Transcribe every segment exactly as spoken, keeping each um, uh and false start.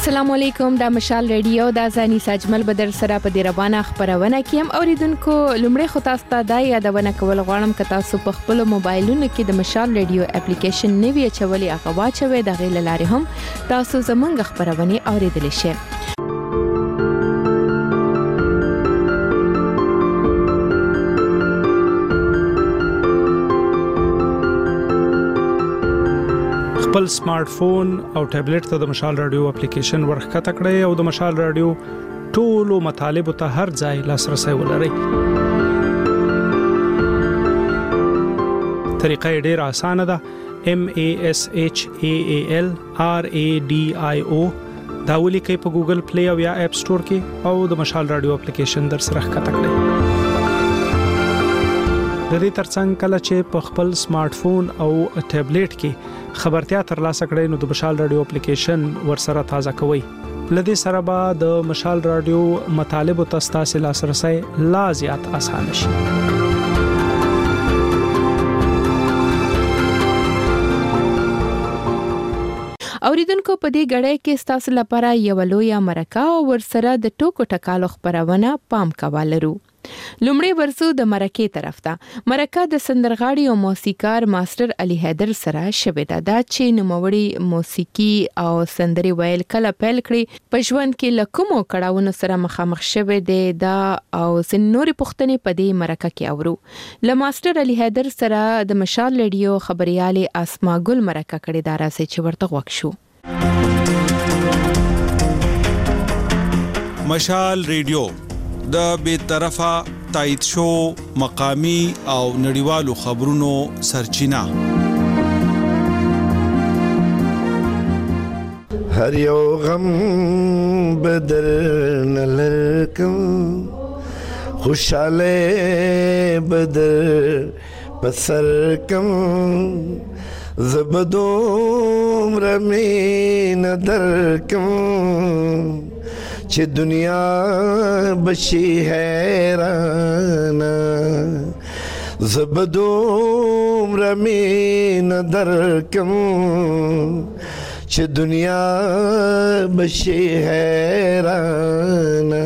السلام علیکم، د مشال ریډیو د ځاني ساجمل بدر سره په دې روانه خبرونه کیم اوریدونکو. لمړی خو تاسو ته دا یادونه کول غواړم چې تاسو په خپل موبایلونو کې د مشال ریډیو اپلیکیشن نوی چولې هغه واچوي، د غیل لارې هم تاسو زمونږ خبرونه اوریدل شئ. خپل سمارټ فون او ټابلیټ ته د مشال رادیو اپلیکیشن ورخته کړئ او د مشال رادیو ټولو مطالب ته هر ځای لاسرسي ولرئ. طریقه ډیره اسانه ده. M A S H A A L R A D I O دا ولیکئ په ګوګل پلی او یا اپ سٹور کې او د مشال رادیو اپلیکیشن در سره ښکته کړئ. د دې ترڅنګ کله چې په خپل سمارټ فون او ټابلیټ کې خبرتیا ترلاسه کړئ نو د مشال رادیو اپلیکیشن ورسره تازه کوئ. لدې سره به د مشال رادیو مطالب او تاسو لاسرسي لا زیات آسان شي. اوریدونکو په دې غړې کې تاسو لپاره یو لوی مرکه او ورسره د ټوکو ټکالو خبرونه پام کولرو. لومړی ورسو د مرکه طرف ته. مرکه د سندرغاړي او موسیقار ماستر علي حیدر سره شوې ده. دا چې نوموړي موسیقي او سندري ویل کله پیل کړی، په ژوند کې لکمو کړهونو سره مخامخ شوې ده دا او سنوري پښتنې په دې مرکه کې اورو. ل ماستر علي حیدر سره د مشال ریډیو خبريالي اسما ګل مرکه کړې دا راځي چې ورته وښو. مشال ریډیو د بے طرفه تایید شو مقامی او نړیوالو خبرونو سرچینه. هر یو غم بدر نلکم خوشاله بدر پسر کم زبدوم رمین درکم چې دنیا بشي حیران زبدوم رمین درکم چې دنیا بشي حیران.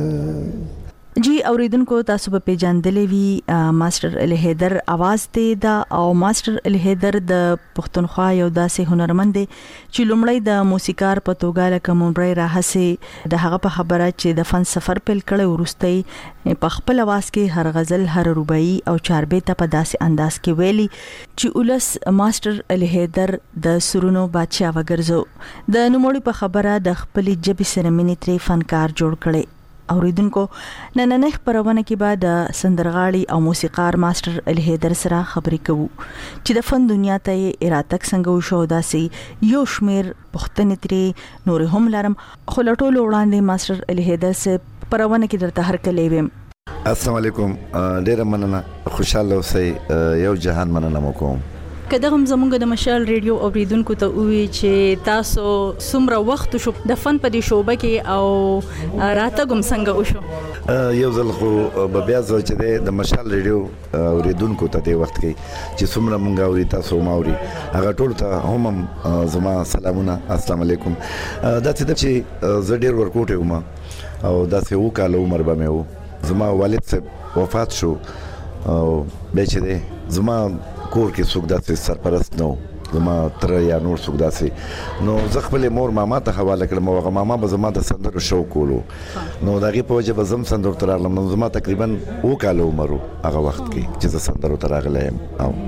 جی اوریدونکو تاسو په پیژندلې وی ماستر علي حیدر आवाज دی دا او ماستر علي حیدر د پښتونخوا یو داسې هنرمند دی چې لومړی د موسیقار په توګه لکه مونږ راهسي د هغه په خبره چې د فن سفر پیل کړي ورستي په خپل आवाज کې هر غزل هر رباعي او چاربیته په داسې انداز کې ویلي چې ولس ماستر علي حیدر د سرونو بادشاہ وګرځو. د نوموړي په خبره د خپل جبي سرمنی تری فنکار جوړ کړي. اوریدونکو نننه خبرونه کې بعد سندرغاړي او موسیقار ماستر علي حیدر سره خبرې کوو چې د فن دنیا ته اراتک څنګه وشو داسې یو شمیر پښتنې ترې نور هم لرم خو لټولو وړاندې ماستر علي حیدر سره خبرونه کې درته هر کله ویم. السلام علیکم، ډیره مننه، خوشاله اوسئ، یو جهان مننه وکوم. کله هم زمونږ د مشال ریډیو اوریدونکو ته وی چې تاسو څومره وخت شو د فن په دې شوبه کې او راته کوم څنګه وشو؟ یو ځل خو به بیا زه چې د مشال ریډیو اوریدونکو ته د وخت کې چې څومره مونږ اوري تاسو ماوري هغه ټول ته هم زما سلامونه، السلام علیکم. دا چې زه ډیر ورکوټ یم او دا څه وکاله عمر به مې وو. زما والد صاحب وفات شو او به چې زما کور کې څوک داسې سرپرست نو، زما تر یا نور څوک داسې نو زه خپل مور ماما ته حواله کړم او هغه ماما به زما د سندرو شوق کولو نو د هغې په وجه به زم سندرو ته راغلم. نو زما تقریبا اوه کاله عمر هغه وخت کې چې زه سندرو ته راغلی یم.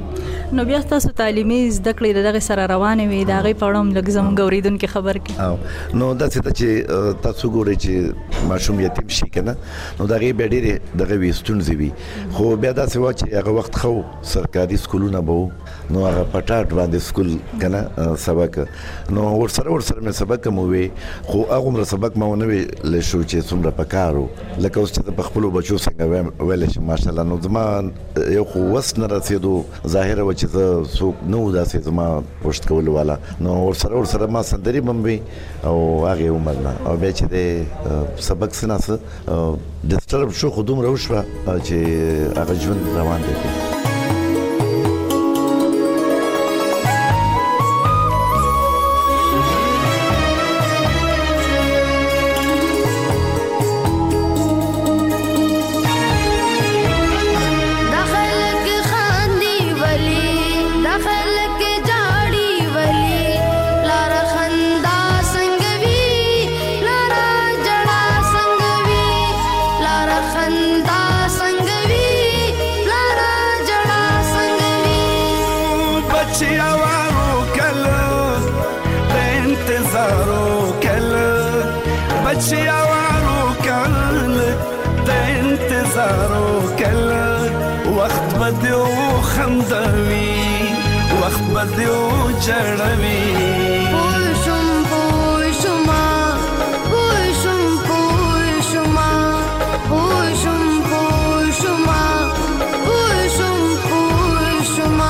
نو بیا تاسو تعلیمي زده کړې د دغه سره روانې وي د هغې په اړه هم لږ زموږ اورېدونکي خبر کړي. نو داسې ده چې تاسو ګورئ چې ماشوم یتیم شي که نه نو د هغې بیا ډېرې دغه وي ستونزې وي، خو بیا داسې وه چې هغه وخت ښه سرکاري سکولونه به وو نو هغه په ټاټ باندې سکول که نه سبق نو ورسره ورسره مې سبق هم ووې خو هغومره سبق ما ونه ویلی شو چې څومره په کار و لکه اوس چې زه په خپلو بچو څنګه ویلی شم ماشاءالله. نو زما یو خو وس نه رسېدو، ظاهره وه چې زه څوک نه و داسې زما پشت کولو والا نو ورسره ورسره ما سندري به هم وي او هغې عمر نه او بیا چې دی سبق څه نه څه ډسټرب شو خو دومره وشوه چې هغه ژوند روان دی. خندا سنگوي لارا جڑا سنگوي بچیا وارو کل د انتظارو کل بچیا وارو کل د انتظارو کل وخت بدیو خندوي وخت بدیو جړوي پوشم پوشما پوشم پوشما پوشم پوشما پوشم پوشما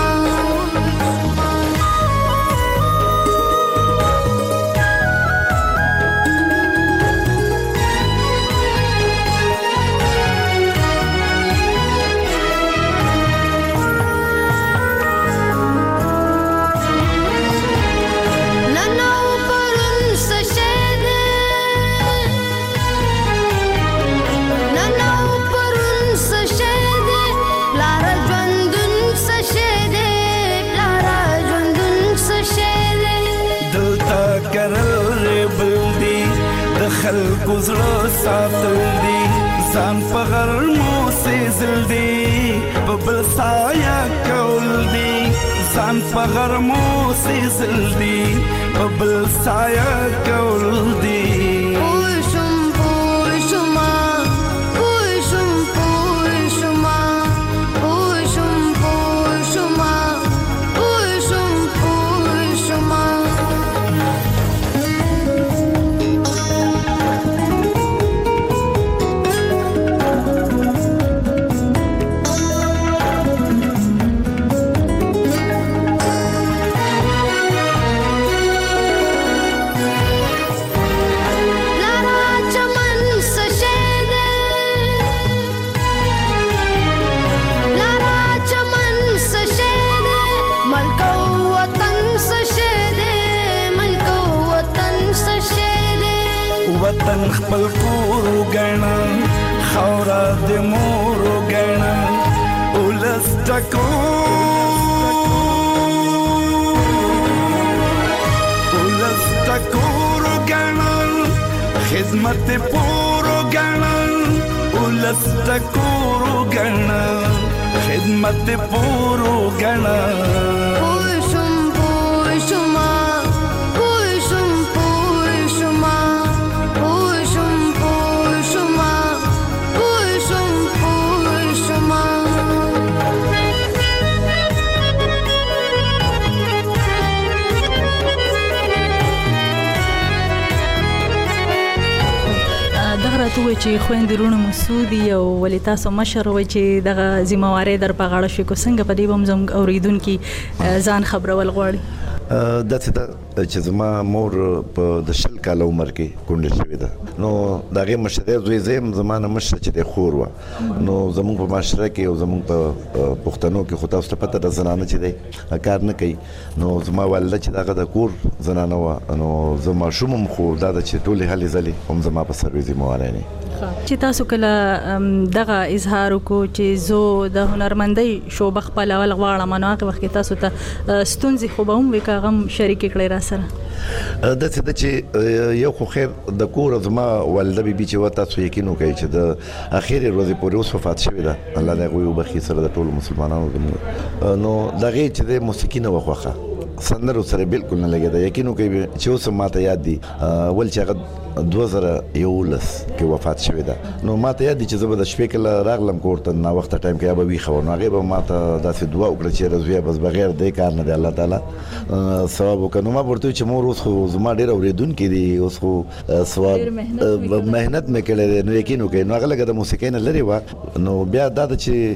خلکو زړه ساتل دي ځان په غرمو سېزل دي په بل سایه کول دي ځان په غرمو سېزل دي په بل سایه کول دي پوشم پوشما پوشم پوشما پوشم پوشما پوشم پوشما وطن خپل کور وګڼه خاوره د مور وګڼه ولس ټکو ولس ټکور وګڼه خدمت پور وګڼه ولس ټکور وګڼه خدمت پور وګڼه پوشم پوشما راته وای چې خويندې رونه مسعودي او ولې تاسو مشر وای چې دغه ذمہواری در په غاړه شي کو څنګه په دې بم زم اوریدونکو ځان خبرول غواړي د څه چې زما مور په د شل کال عمر کې کونډه شوې ده نو دغه مشره زوی زم زمانه مشره چې د خور و نو زموږ په معاشره کې او زموږ په پښتنو کې خو تاسو ته پته ده زنانه چې دی کار نه کوي نو زما والده چې دغه د کور زنانه و نو زما شومم خو دا چې ټولې هلي ځلې هم زما په سروي ذمہواری نه چې تاسو کله دغه اظهار کو چې زه د هنرمندۍ شوبه خپل اول غواړم نو هغه وخت تاسو ته ستونزې خو به هم وکاغم شریک کړی را سره د څه چې یو خو خیر د کور زما والده بي بي چې وتا تاسو یقین وکړئ چې د اخیری ورځې پورې اوس وفات شوې ده الله دې غوي وبخي سره د ټولو مسلمانانو نو دغه چې د موسیقي نه وخوخه سندرو سره بالکل نه لګیدا یقین وکړئ چې اوس ماته یاد دي ول چې هغه دوه زره یولس کې وفات شوې ده نو ماته یاد دي چې زه به د شپې کله راغلم کوړته نا وخت ټایم کې به وی خو نو هغه به ماته داسې دعا وکړه چې رضویا بس بغیر د کار نه دی الله تعالی ثواب وکړو ما ورته چې مور اوس خو زما ډیر اوریدونکو دي اوس خو ثواب مهنت مې کړې نو یقین وکړئ نو هغه لګه د موسیقۍ نه لري و نو بیا دا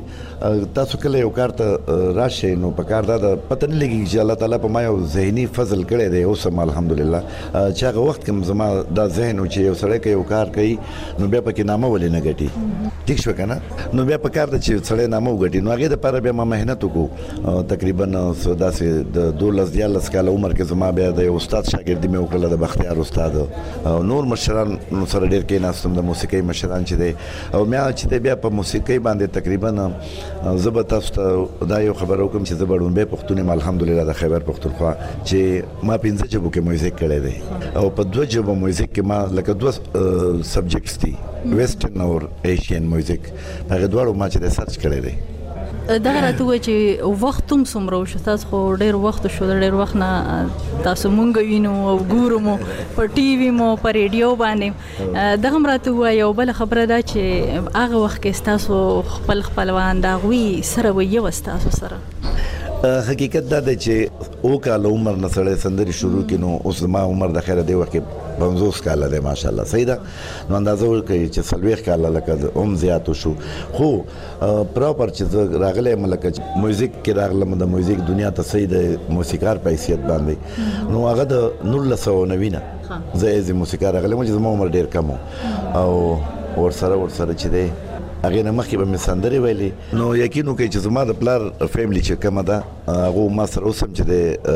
چې تاسو کله یو کار ته راشي نو په کار دا پته نه لګي چې الله تعالی په ما یو ذهني فضل کړی دی اوس الحمدلله چې هغه وخت کې زما دا ذهن چې یو سړی کې یو کار کوي نو بیا پکې نامه ولې نه ګټي ټیک شو کنه نو بیا په کار د چې سړی نامه وګټي نو هغه د لپاره بیا ما مهنت وکړو تقریبا داسې د دولس دیالس کال عمر کې زما بیا د استاد شاګردي مې وکړه د بختیار استاد او نور مشران نو سره ډیر کې ناستم د موسیقي مشران چې دی او مې چې بیا په موسیقي باندې تقریبا زبر تاسو ته دا یو خبر وکم چې زبرون به پښتون الحمدلله د خیبر پښتونخوا چې ما پنځه ژبو کې موزیک کړی دی او په دوه ژبو موزیک کې ما لکه دوه سبجیکټس دي ویسټرن او ایشین موزیک هغه دواړو ما چې ریسرچ کړی دی. دا راته وایي چې وخت هم څومره وشو تاسو خو ډېر وخت شو ډېر وخت نه تاسو مونږ وینو او ګورو مو په ټي وي مو په ریډیو باندې دغه هم راته وایي یو بله خبره ده چې هغه وخت کې ستاسو خپل خپلوان د هغوی سره به یو ستاسو سره حقیقت دا دی چې او کال عمر نه سړی سندري شروع کړي نو اوس ما عمر د خیره دی وخت کې پنځوس کاله دی ماشاءالله صحیح ده نو اندازه ورکړي چې څلوېښت کاله لکه هم زیات شو خو پراپر چې زه راغلی یم لکه موزیک کې راغلم د موزیک دنیا ته صحیح د موسیقار په حیثیت باندې نو هغه د نولس سوه نوي نه زه ایز موسیقار راغلی یم چې زما عمر ډېر کم و او ورسره ورسره چې دی هغې نه مخکې به مې سندرې ویلې نو یقین وکړئ چې زما د پلار فیملی چې کومه ده هغو ما سره اوس هم چې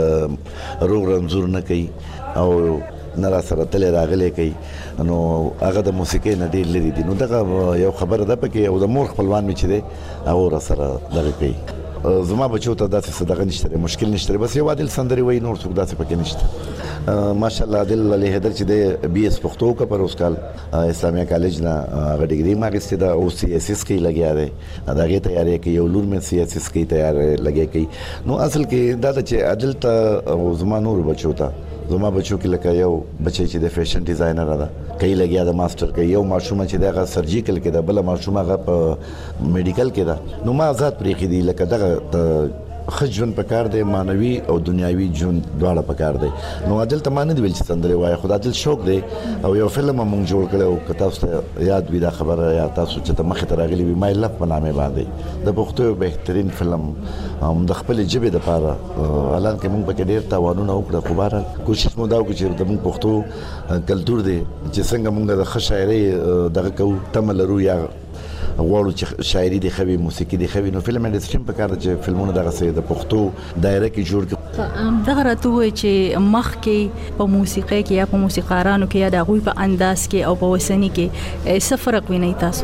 دی روغ رنځور نه کوي او نه را سره تللی راغلی کوي نو هغه د موسیقۍ نه ډېر لرې دي نو دغه یو خبره ده پکې او د مور خپلوان مې چې دی هغه را سره دغه کوي زما بچو ته داسې څه دغه نشته مشکل نشته بس یو عادل سندرې وایي نور څوک داسې پکې نشته ماشاءالله عادل علي حیدر چې دی بي اس پښتو وکړه پر اوس کال اسلامیه کالج نه هغه ډګري ما اخیستې ده او سی ایس ایس کې لګیا دی د هغې تیاری کوي یو لور مې سی ایس ایس کې تیاری لګیا کوي نو اصل کې دا ده چې عادل ته او زما نور بچو ته زما بچو کې لکه یو بچی چې د فیشن ډیزاینر ده کوي لګیا د ماستر کوي یو ماشومه چې دغه سرجیکل کې ده بل ماشومه هغه په میډیکل کې ده نو ما آزاد پرېښي دي لکه دغه ښه ژوند پکار دی معنوي او دنیاوي ژوند دواړه پکار دی نو عادل ته ما نه دي ویل چې سندرې وایه خو د عادل شوق دی او یو فلم هم موږ جوړ کړی او که تاسو ته یاد وي دا خبره یا تاسو چې ته مخې ته راغلي وي مای لف په نامې باندې د پښتو یو بهترین فلم هم د خپلې ژبې دپاره حالانکې موږ پکې ډېر تاوانونه وکړه خو بهرحال کوشش مو دا وکړو چې زموږ پښتو کلتور دی چې څنګه موږ د ښه شاعرۍ دغه کوو تمه لرو یا غواړو چې شاعري دې ښه وي موسیقي دې ښه وي نو فلم انډسټري هم پکار ده چې فلمونه دغسې د پښتو دایره کې جوړ کړي دغه راته ووایي چې مخکې په موسیقۍ کې یا په موسیقارانو کې یا د هغوی په انداز کې او په وسني کې څه فرق وینئ تاسو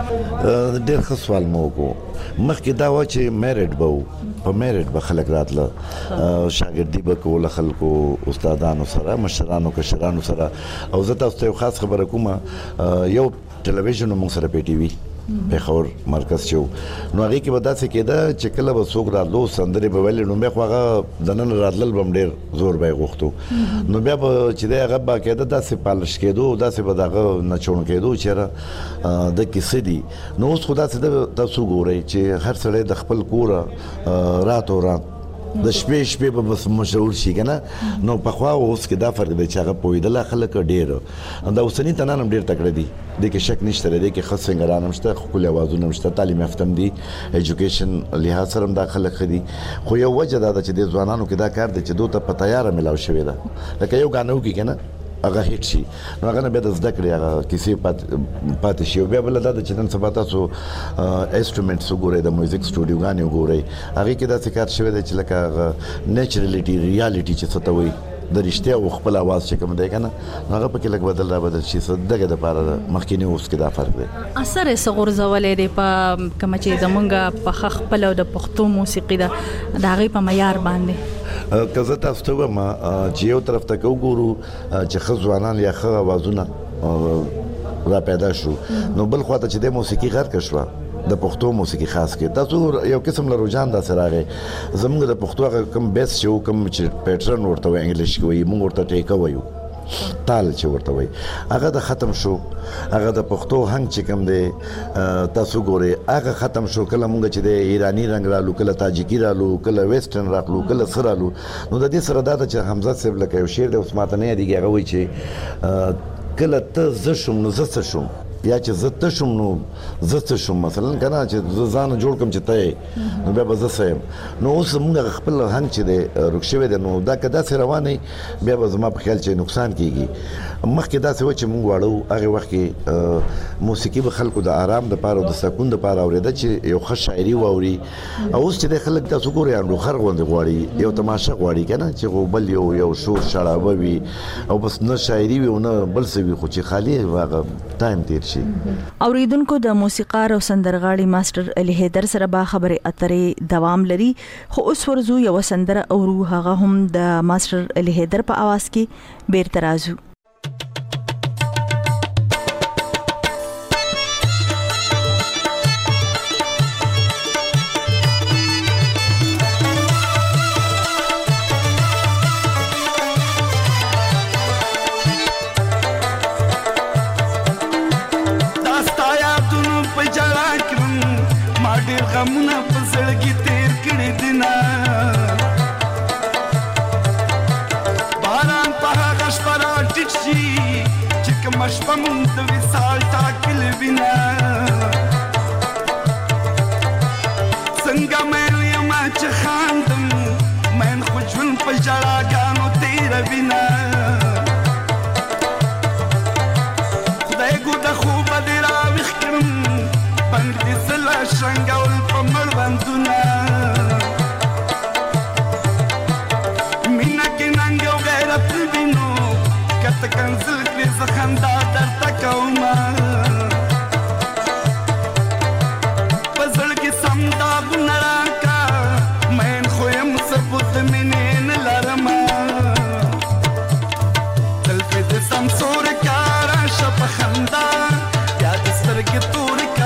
ډېر ښه سوال مو وکړو مخکې دا وه چې میرټ به و په میرټ به خلک راتله شاګردي به کوله خلکو استادانو سره مشرانو کشرانو سره او زه تاسو ته یو خاص خبره کوم یو ټلویزیون موږ سره پی ټي وي پېښور مرکز چې و نو هغې کې به داسې کېده چې کله به څوک راتلو سندرې به ویلې نو بیا خو هغه دننه راتلل به هم ډېر زور به یې غوښتو نو بیا به چې دی هغه باقاعده داسې پالش کېدو داسې به د هغه نچوڼ کېدو چې یاره د کیسې دي نو اوس خو داسې ده تاسو ګورئ چې هر سړی د خپل کوره رات او رات د شپې شپې به بس مشهور شي که نه نو پخوا اوس کې دا فرق دی چې هغه پوهېدله خلک ډېر دا اوسني تنان هم ډېر تکړه دي دې کې شک نشته دی دې کې ښه سنګران هم شته ښکلي اوازونه هم شته تعلیم یافته هم دي ایجوکیشن لحاظ سره هم دا خلک ښه دي خو یو وجه دا ده چې دې ځوانانو کې دا کار دی چې دو ته په تیاره ملاو شوې ده لکه یو ګانه وکړي که نه هغه هیټ شي نو هغه نه بیا د زده کړې هغه کیسې پاتې شي او بیا بله دا ده چې نن سبا تاسو انسټرومنټس وګورئ د میوزیک سټوډیوګانې وګورئ هغې کې داسې کار شوی دی چې لکه هغه نیچرلیټي ریالټي چې څه ته وایي د رښتیا او خپل اواز چې کوم دی که نه نو هغه پکې لږ بدل را بدل شي څه دغه دپاره مخکیني اوس کې دا فرق دی اثر یې څه غورځولی دی په کومه چې زمونږ په ښه خپله او د پښتو موسیقي ده د هغې په معیار باندې که زه تاسو ته ووایم چې یو طرف ته که وګورو چې ښه ځوانان یا ښه اوازونه را پیدا شو نو بل خوا ته چې د موسیقي غرقه شوه د پښتو موسیقي خاص کې تاسو یو قسم له رجحان داسې راغی زموږ د پښتو هغه کوم بیس چې و کوم چې پیټرن ورته وایي انګلیش کې وایي موږ ورته ټیکه وایو تال چې ورته وایي هغه د ختم شو هغه د پښتو هنګ چې کوم دی تاسو ګورئ هغه ختم شو کله موږ چې د ایرانی رنګ رالو کله تاجیکي رالو کله ویسټرن راغلو کله څه رالو نو د دې سره دا ده چې حمزه صاحب لکه یو شعر دی اوس ماته نه یادېږي هغه وایي چې کله ته زه شوم نو زه څه شوم یا چې زه ته شوم نو زه څه شوم مثلا که نه چې زه ځان جوړ کړم چې ته یې نو بیا به زه څه یم نو اوس موږ خپل هنګ چې دی روک شوی دی نو دا که داسې روان وي بیا به زما په خیال چې نقصان کېږي مخکې داسې و چې موږ واړه وو هغې وخت کې موسیقي به خلکو د آرام دپاره او د سکون دپاره اورېده چې یو ښه شاعري واوري او اوس چې دی خلک تاسو ګورئ انډوخر غوندې غواړي یو تماشه غواړي که نه چې خو بل یو یو شور شړابه وي او بس نه شاعري وي او نه بل څه وي خو چې خالي هغه ټایم تېر شي. اوریدونکو د موسیقار او سندرغاړي ماستر علي حیدر سره با خبرې اترې دوام لري، خو اوس ورزو یو سندره اورو، هغه هم د ماستر علي حیدر په आवाज کې بیرته راځو. غمونه په زړګي تیر کړي دینا، باران په هغه شپه راټیټ شي چې کومه شپه مونږ د وصال ټاکلې وینا. څنګه مې یم چې خاندم مین خو ژوند په ژړاګانو تېروینه. خدای ګوده خوبه دې راویښ کړم بند دې سلا شرنګول په مړوندونه. مینه کې ننګ او غیرت وینو که ته کنځل کړې زه خندا درته کومه. په زړه کې سم داغونه راکړه مین خو یم ثبوت د مینې نه لرمه. زلفې دې سمسور کا راشه په خندا بیا دې سترګې تورې کا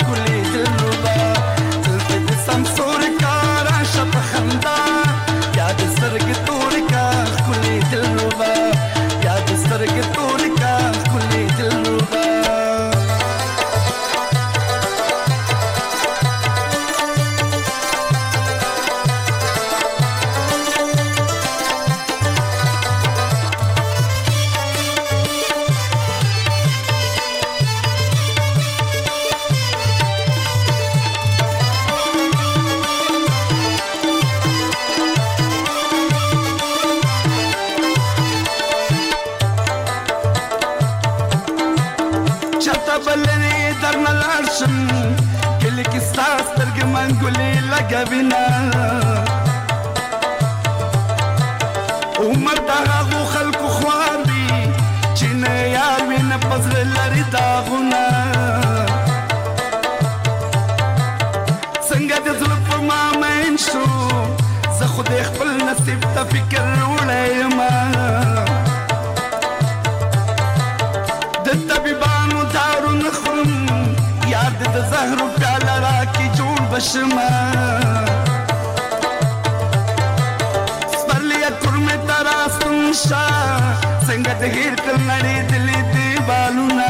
لګوینا. عمر دغه خلکو خوار دي چې نه یار وینه پزړه لري داغونه. څنګه د زړه په ما مین شو زه خو د خپل نصیب ته فکر وړی یم. د طبیبانو دارو نه خورم یاد د زهرو پیاله راکې جوړ بشمه. سپرلی کورمې ته راستون شه څنګه د هیر کړ نړېدلي دیوالونه.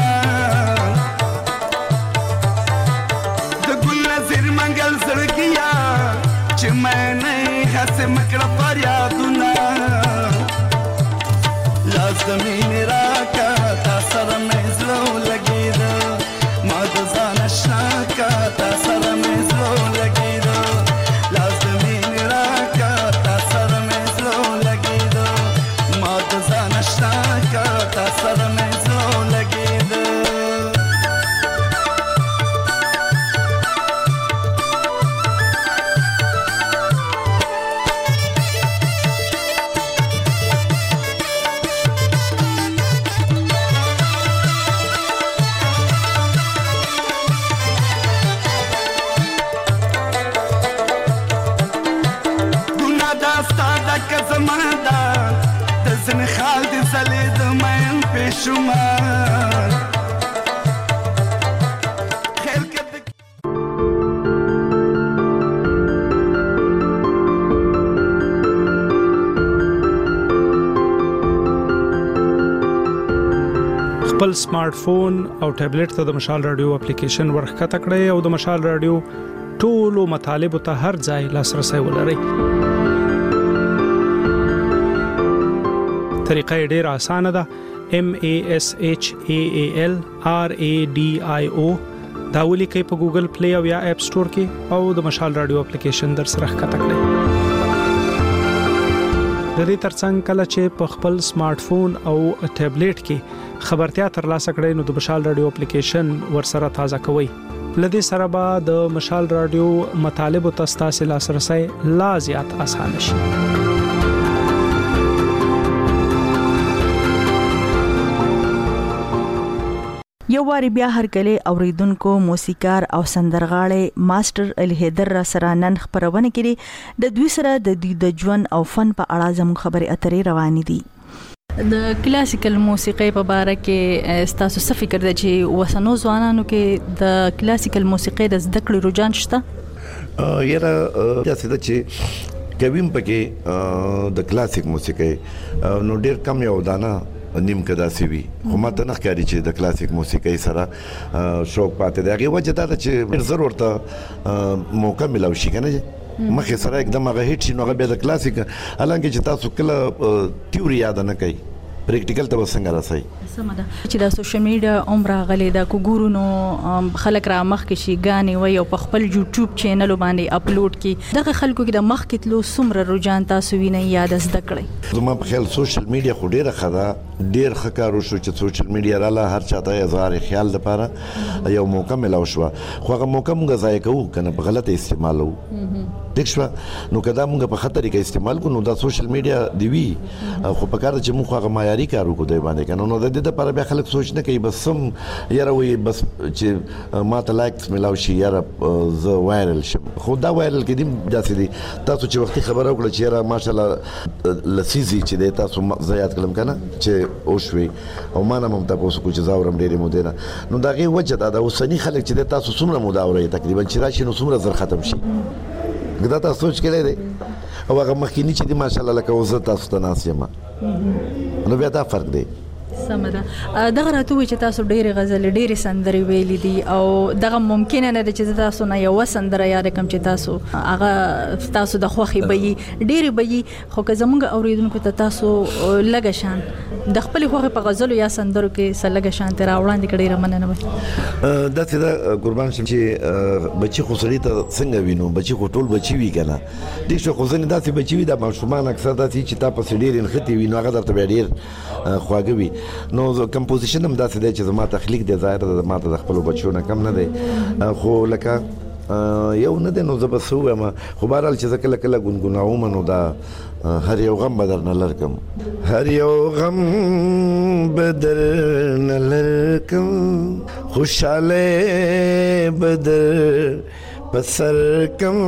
د ګل نظیر منګل زړګیا چې مینه یې هسې مکړه فریادونه. لاس د مینې راکه تا سره مې زړه ولګېده، ما د ځان اشنا کا تا سره مې زړه ولګېده. لاس د مینې راکه تا سره مې زړه ولګېده، ما د ځان اشنا کا تا سره مې زړه ولګېده. شمار خیر کده خپل سمارټ فون او ټابلیټ ته د مشال رادیو اپلیکیشن ورخکته کړئ او د مشال رادیو ټولو مطالب ته هر ځای لاسرسي ولرئ. طریقه ډیره اسانه ده. M A S H A A L R A D I O دا ولیکئ په ګوګل پلی او یا اپ سٹور کې او د مشال رادیو اپلیکیشن در سره ښکته کړئ. د دې ترڅنګ کله چې په خپل سمارټ فون او ټابلیټ کې خبرتیا ترلاسه کړئ نو د مشال رادیو اپلیکیشن ورسره تازه کوئ. لدې سره به د مشال رادیو مطالب او تاسو لاسرسي لا زیات آسان شي. یو واری بیا هرکله اوریدونکو موسیقار او سندرغاړي ماستر علي حیدر را سره نن خبرونه کړي د دوی سره د دوی د ژوند او فن په اړه زموږ خبرې اترې روانې دي. د کلاسیکل موسیقۍ په باره کې تاسو څه فکر دی چې وسنو ځوانانو کې د کلاسیکل موسیقۍ د زده کړې رجحان شته؟ یاره داسې ده چې کوم پکې د کلاسیک موسیقۍ نو ډېر کم یو دانه نیم کدا سی وی خو ماته نه ښکاري چې د کلاسیک موسیقۍ سره شوق پاتې دی. هغه وجه دا ده چې ضرورت موقع ملو شي کنه مخې سره एकदम هغه هیټ شي نو هغه بیا د کلاسیک حالانکه چې تاسو کله تیوري یاد نه کوي پریکټیکل ته وسنګ راځي. سمه ده چې د سوشل میډیا عمره غلې د کوګورو نو خلک را مخ کې شي غاني وي او په خپل یوټیوب چینل باندې اپلوډ کی دغه خلکو کې د مخ کې تلو سمره رجحان تاسو وینئ یاد زده کړئ. زما په خیال سوشل میډیا خو ډیره خدا ډیر خکارو شو چې سوشل میډیا رااله هر چاته اظهار خیال لپاره یو موقع ملو شو خو هغه موقع موږ ضایع کوو کنه په غلطه استعمالو ټیک شو نو کدا موږ په خطرې کې استعمال کو نو دا سوشل میډیا دی وی خو په کار چې موږ هغه معیاري کارو کو دی باندې کنه نو د دې لپاره بیا خلک سوچ نه کوي بس سم یاره وي بس چې ماته لایکس ملاو شي یاره ز وایرل شم خو دا وایرل کې دیم داسې دي تاسو چې وختي خبره وکړه چې یاره ماشاءالله لسیزي چې د تاسو زیات کلم کنه چې او شوي او ما نه مم تاسو کو چې زاورم ډېرې مو دینه نو دا غي وجه دا د اوسنی خلک چې تاسو څومره مو دا اوري تقریبا چې راشي نو څومره زر ختم شي دا تاسو سوچ کړئ دی او هغه مخکینی چې دی ماشاءالله لکه وزه تاسو ته ناس یم نو بیا دا فرق دی. سمه ده. دغه راته وی چې تاسو ډېرې غزل ډېرې سندرې ویلې دي او دغه ممکن نه ده چې تاسو نه یو سندره یاد کم چې تاسو هغه تاسو د خوخي به ډېرې به خو که زمونږ اوریدونکو ته تاسو لګه شان د خپل خوخي په غزل یا سندرو کې سلګه شان تر وړاندې کړي رمنه نه وي. دا چې دا قربان شم چې بچي خو سړی ته څنګه وینو بچي خو ټول بچي وی کنه دې شو خو ځنه داسې بچي وی د ماشومان اکثر داسې چې تاسو ډېر انختی وینو هغه درته ډېر خواږه وي نو کمپوزیشن هم داسې دی چې زما تخلیق دی ظاهر ده ما ته د خپل بچو نه کم نه دی خو لکه یو نه دی نو زه به څه ووایم خو بهرحال چې زه کله کله ګونګوناوم نو دا هر یو غم به درنه لرکم هر یو غم به درنه لرکم خوشحالی به در په سر کم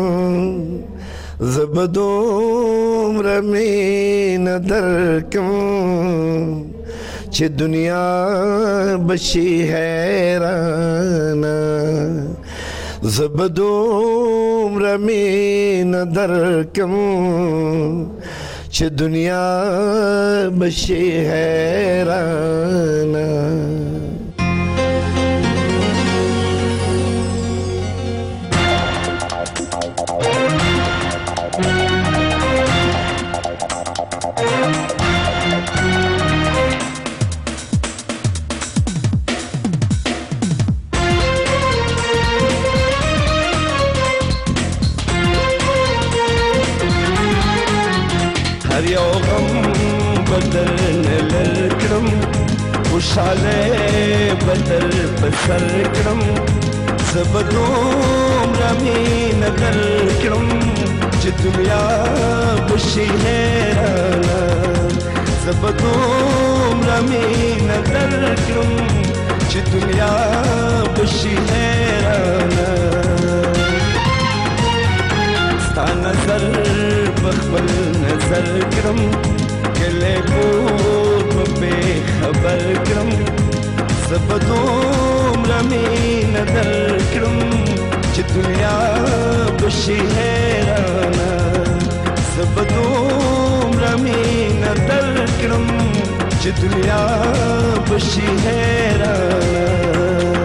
زه به دومره مینه درکم چې دنیا بشي حیرانه زه به دومره مینه درکم چې دنیا بشي حیرانه. هر یو غم بدل نلر کرم خوشحالی بدل پسر کرم زبدوم رمین در کرم چې دنیا بشي حیرانه زبدوم رمین در کرم چې دنیا بشي حیرانه ستا نظر بخبل نظر کرم کله بود به خبر کرم زبدوم رمین در کرم چې دنیا بشي حیرانه زبدوم رمین در کرم چې دنیا بشي حیرانه.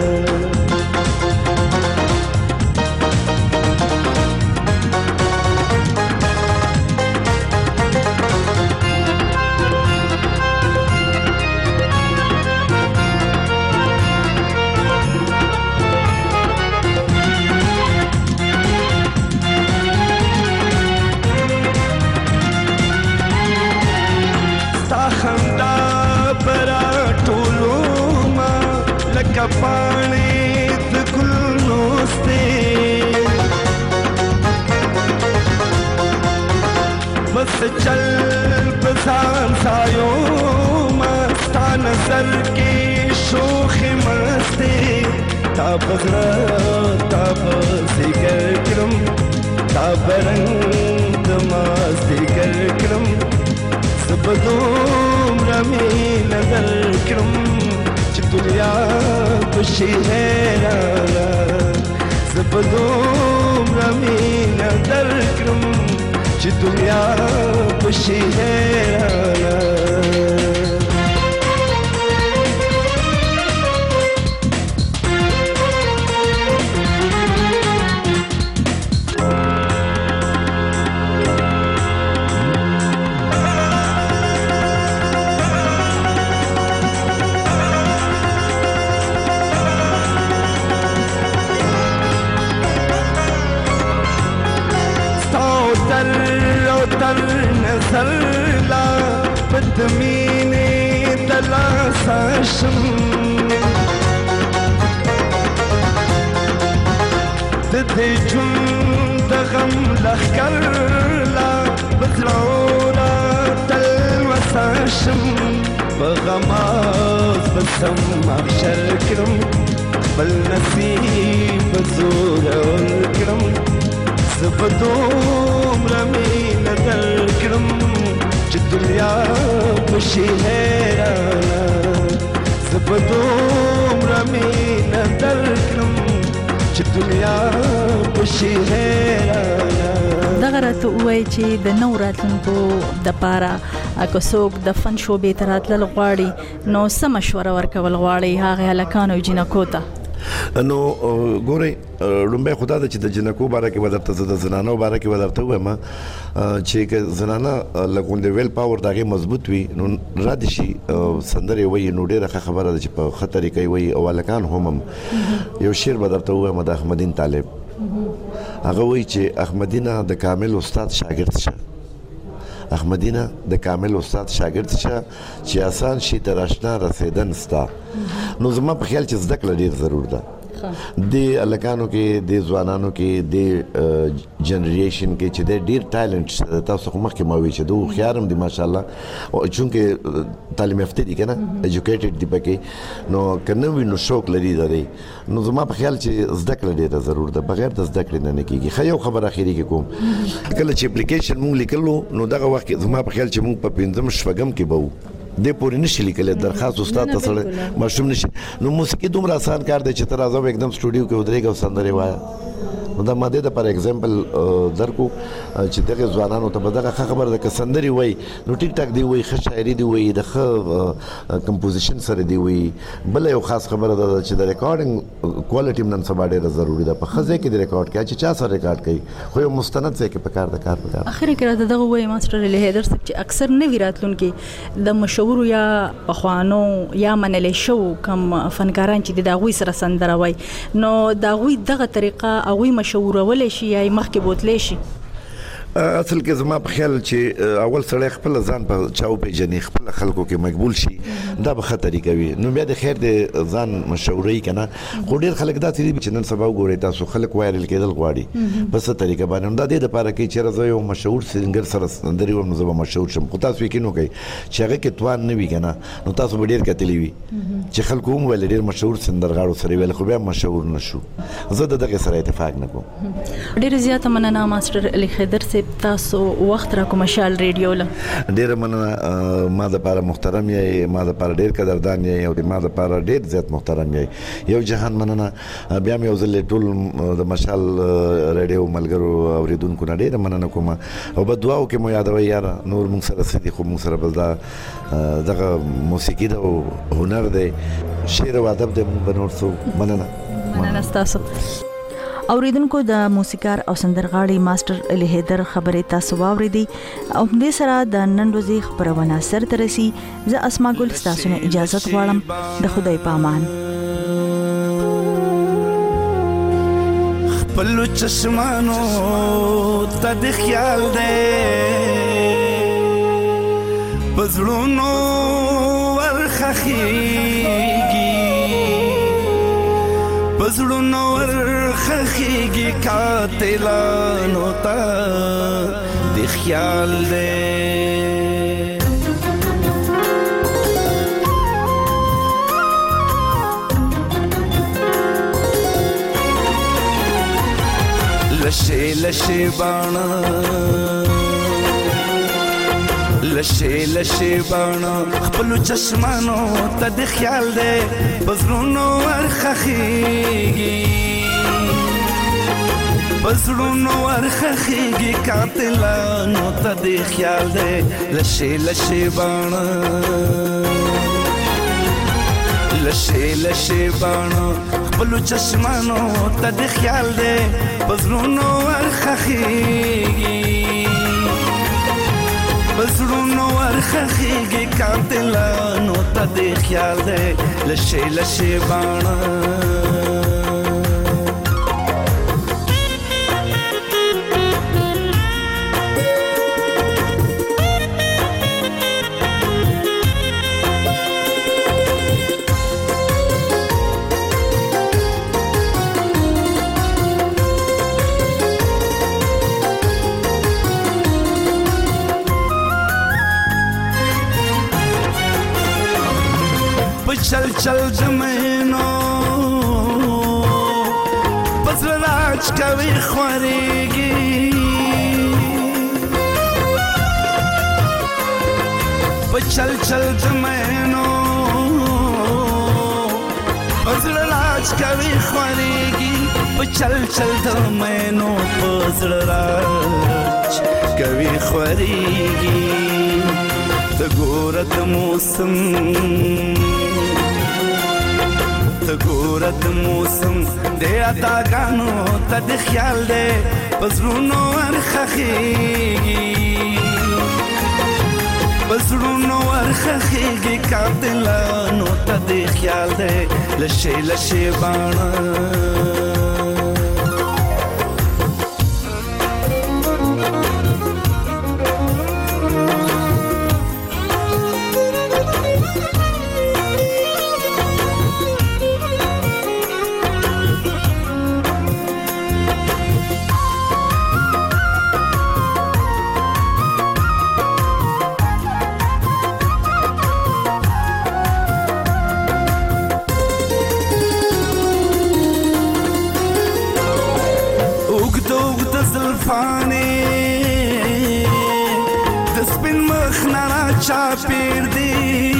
پانی د ګلونو ستې بس چل بزان سایو مستا نظر کې شوخ مست تا بغرا تا بسکر کرم تا برنگ دماز دیگر کرم زبدوم رمی نظر کرم چه دنیا بشی حیرانا زبدوم رمی نظر کرم چه دنیا بشی حیرانا نزلا بدمینی دلاساشم ددی جون دغم لخکرلا بزرورا تلوساشم بغماز بسم محشر کرم بالنسيب بزور والكرم زبدوم رمينا الكرم الدنيا بشي هيرانا زبدوم رمينا الكرم الدنيا بشي هيرانا دغه ته وای چې د نو راتلونکو د پاره اګه څوک د فن شو به تراتل غواړي نو سم مشوره ورکول غواړي هغه هلکانو جنکو ته نو ګوري لومبه خدا د چې د جنکو باره کې ودرته د زنانو باره کې ودرته وایم چې زنانه لګوند ویل پاور دغه مضبوط وي نو را دي شي سندري وي نو ډیره خبره ده چې په خطر کوي وي او لکان هم یو شعر بدرته وایم د احمدین طالب هغه وی چې احمدینه د کامل استاد شاګرد شه احمدینه د کامل استاد شاګرد شه چې آسان شي تر آشنا رسیدن ستا نو زما په خیال چې زده کړه ډیر ضرور ده د الکانو کې د ځوانانو کې د جنریشن کې چې د ډیر ټالنت تاسو خو مخکې ما وی چې دوه خيارم دي ماشاءالله او چونکه تعلیم یافته دي کنه ایجوکیټډ دي پکې نو کنه وی نو شوق لري درې نو زما په خیال چې زده کړه ډیره ضرور ده بغیر د زده کړې نه کېږي خو یو خبر اخیری کې کوم کله چې اپلیکیشن مونږ لیکلو نو دغه وخت زما په خیال چې مونږ په پنځم شپږم کې بو د پورې نشي لیکل درخواست استاد ته سره مشوم نشي نو موسیقي دومره آسان کار دی چې تر ازو एकदम سټوډیو کې ودرېګو سندره وایا نو دا ماده د پر ایگزامپل درکو چې دغه ځوانانو ته بدغه خبره ده ک سندري وای نو ټیک ټاک دی وای ښه شاعري دی وای د ښه کمپوزیشن سره دی وای بل یو خاص خبره ده چې د ریکارډینګ کوالټي نن سبا ډیره ضروری ده په خزه کې د ریکارډ کې چې چا سره ریکارډ کوي خو یو مستند ځای کې په کار د کار په کار اخر کې راته دغه وای ماستر له هیدر چې اکثر نه ویراتلون کې د مشهور یا اخوانو یا منل شو کم فنکاران چې د غوي سره سندره وای نو دا غوي دغه طریقه غوي مشهور ولې شي یا مخکې بوتلې شي اصل کې زما په خیال چې اول سړی خپل ځان په چاو پیژني خپل خلکو کې مقبول شي دا به خطرې کوي نو بیا د خیر د ځان مشورې کنه خو ډیر خلک دا تیری چې نن سبا وګوري تاسو خلک وایرل کېدل غواړي په څه طریقه باندې دا د لپاره کې چې راځي یو مشهور سنگر سره سندري و نو زما مشهور شم خو تاسو کې نو کوي چې هغه کې توان نه وي کنه نو تاسو ډیر کتلی وي چې خلکو هم ول ډیر مشهور سندرغاړو سره ویل خو بیا مشهور نشو زه دغه سره اتفاق نه کوم ډیر زیاته مننه ماستر علي خضر صاحب تاسو وخت را کوم مشال ریډیو له ډیر مننه ما د لپاره محترم یې ما د لپاره ډیر قدردان یې او د ما د لپاره ډیر زیات محترم یې یو جهان مننه بیا مې وزل ټول د مشال ریډیو ملګرو اوریدونکو نه ډیر مننه کوم او په دعاو کې مو یادوي یار نور موږ سره سدي خو موږ سره بل دا دغه موسیقي د هنر دی شعر او ادب د بنور سو مننه مننه تاسو اوریدونکو د موسیقار او سندرغاړي ماستر علي حیدر خبره تاسو واوریدي او دې سره د نن ورځې خبرونه سر ترسي زه اسماء ګل تاسو نه اجازه غواړم د خدای په امان خپل چشمانو ته د خیال دې پزړونو ورخخيږي پزړونو ورخخيږي قاتلانو ته د خیال دې لشه لشه باڼه لشه لشه باڼه خپلو چشمانو ته د خیال دی په زړونو ورخښېږي په زړونو ورخښېږي قاتلانو ته د خیال دی لشه لشه باڼه لشه لشه باڼه خپلو چشمانو ته د خیال دی په زړونو ورخښېږي په زړونو ورخښېږي قاتلانو ته د خیال دی لشه لشه باڼه چل چل زمینو پزر راج کوي خوريږي چل چل زمینو پزر راج کوي خوريږي چل چل زمینو پزر راج کوي خوريږي د ګور د موسم د ګور د موسم د اتاګانو ته د خیال دی په زړونو ورخښېږي په زړونو ورخښېږي قاتلانو ته د خیال دی لشه لشه باڼه چاپیر دی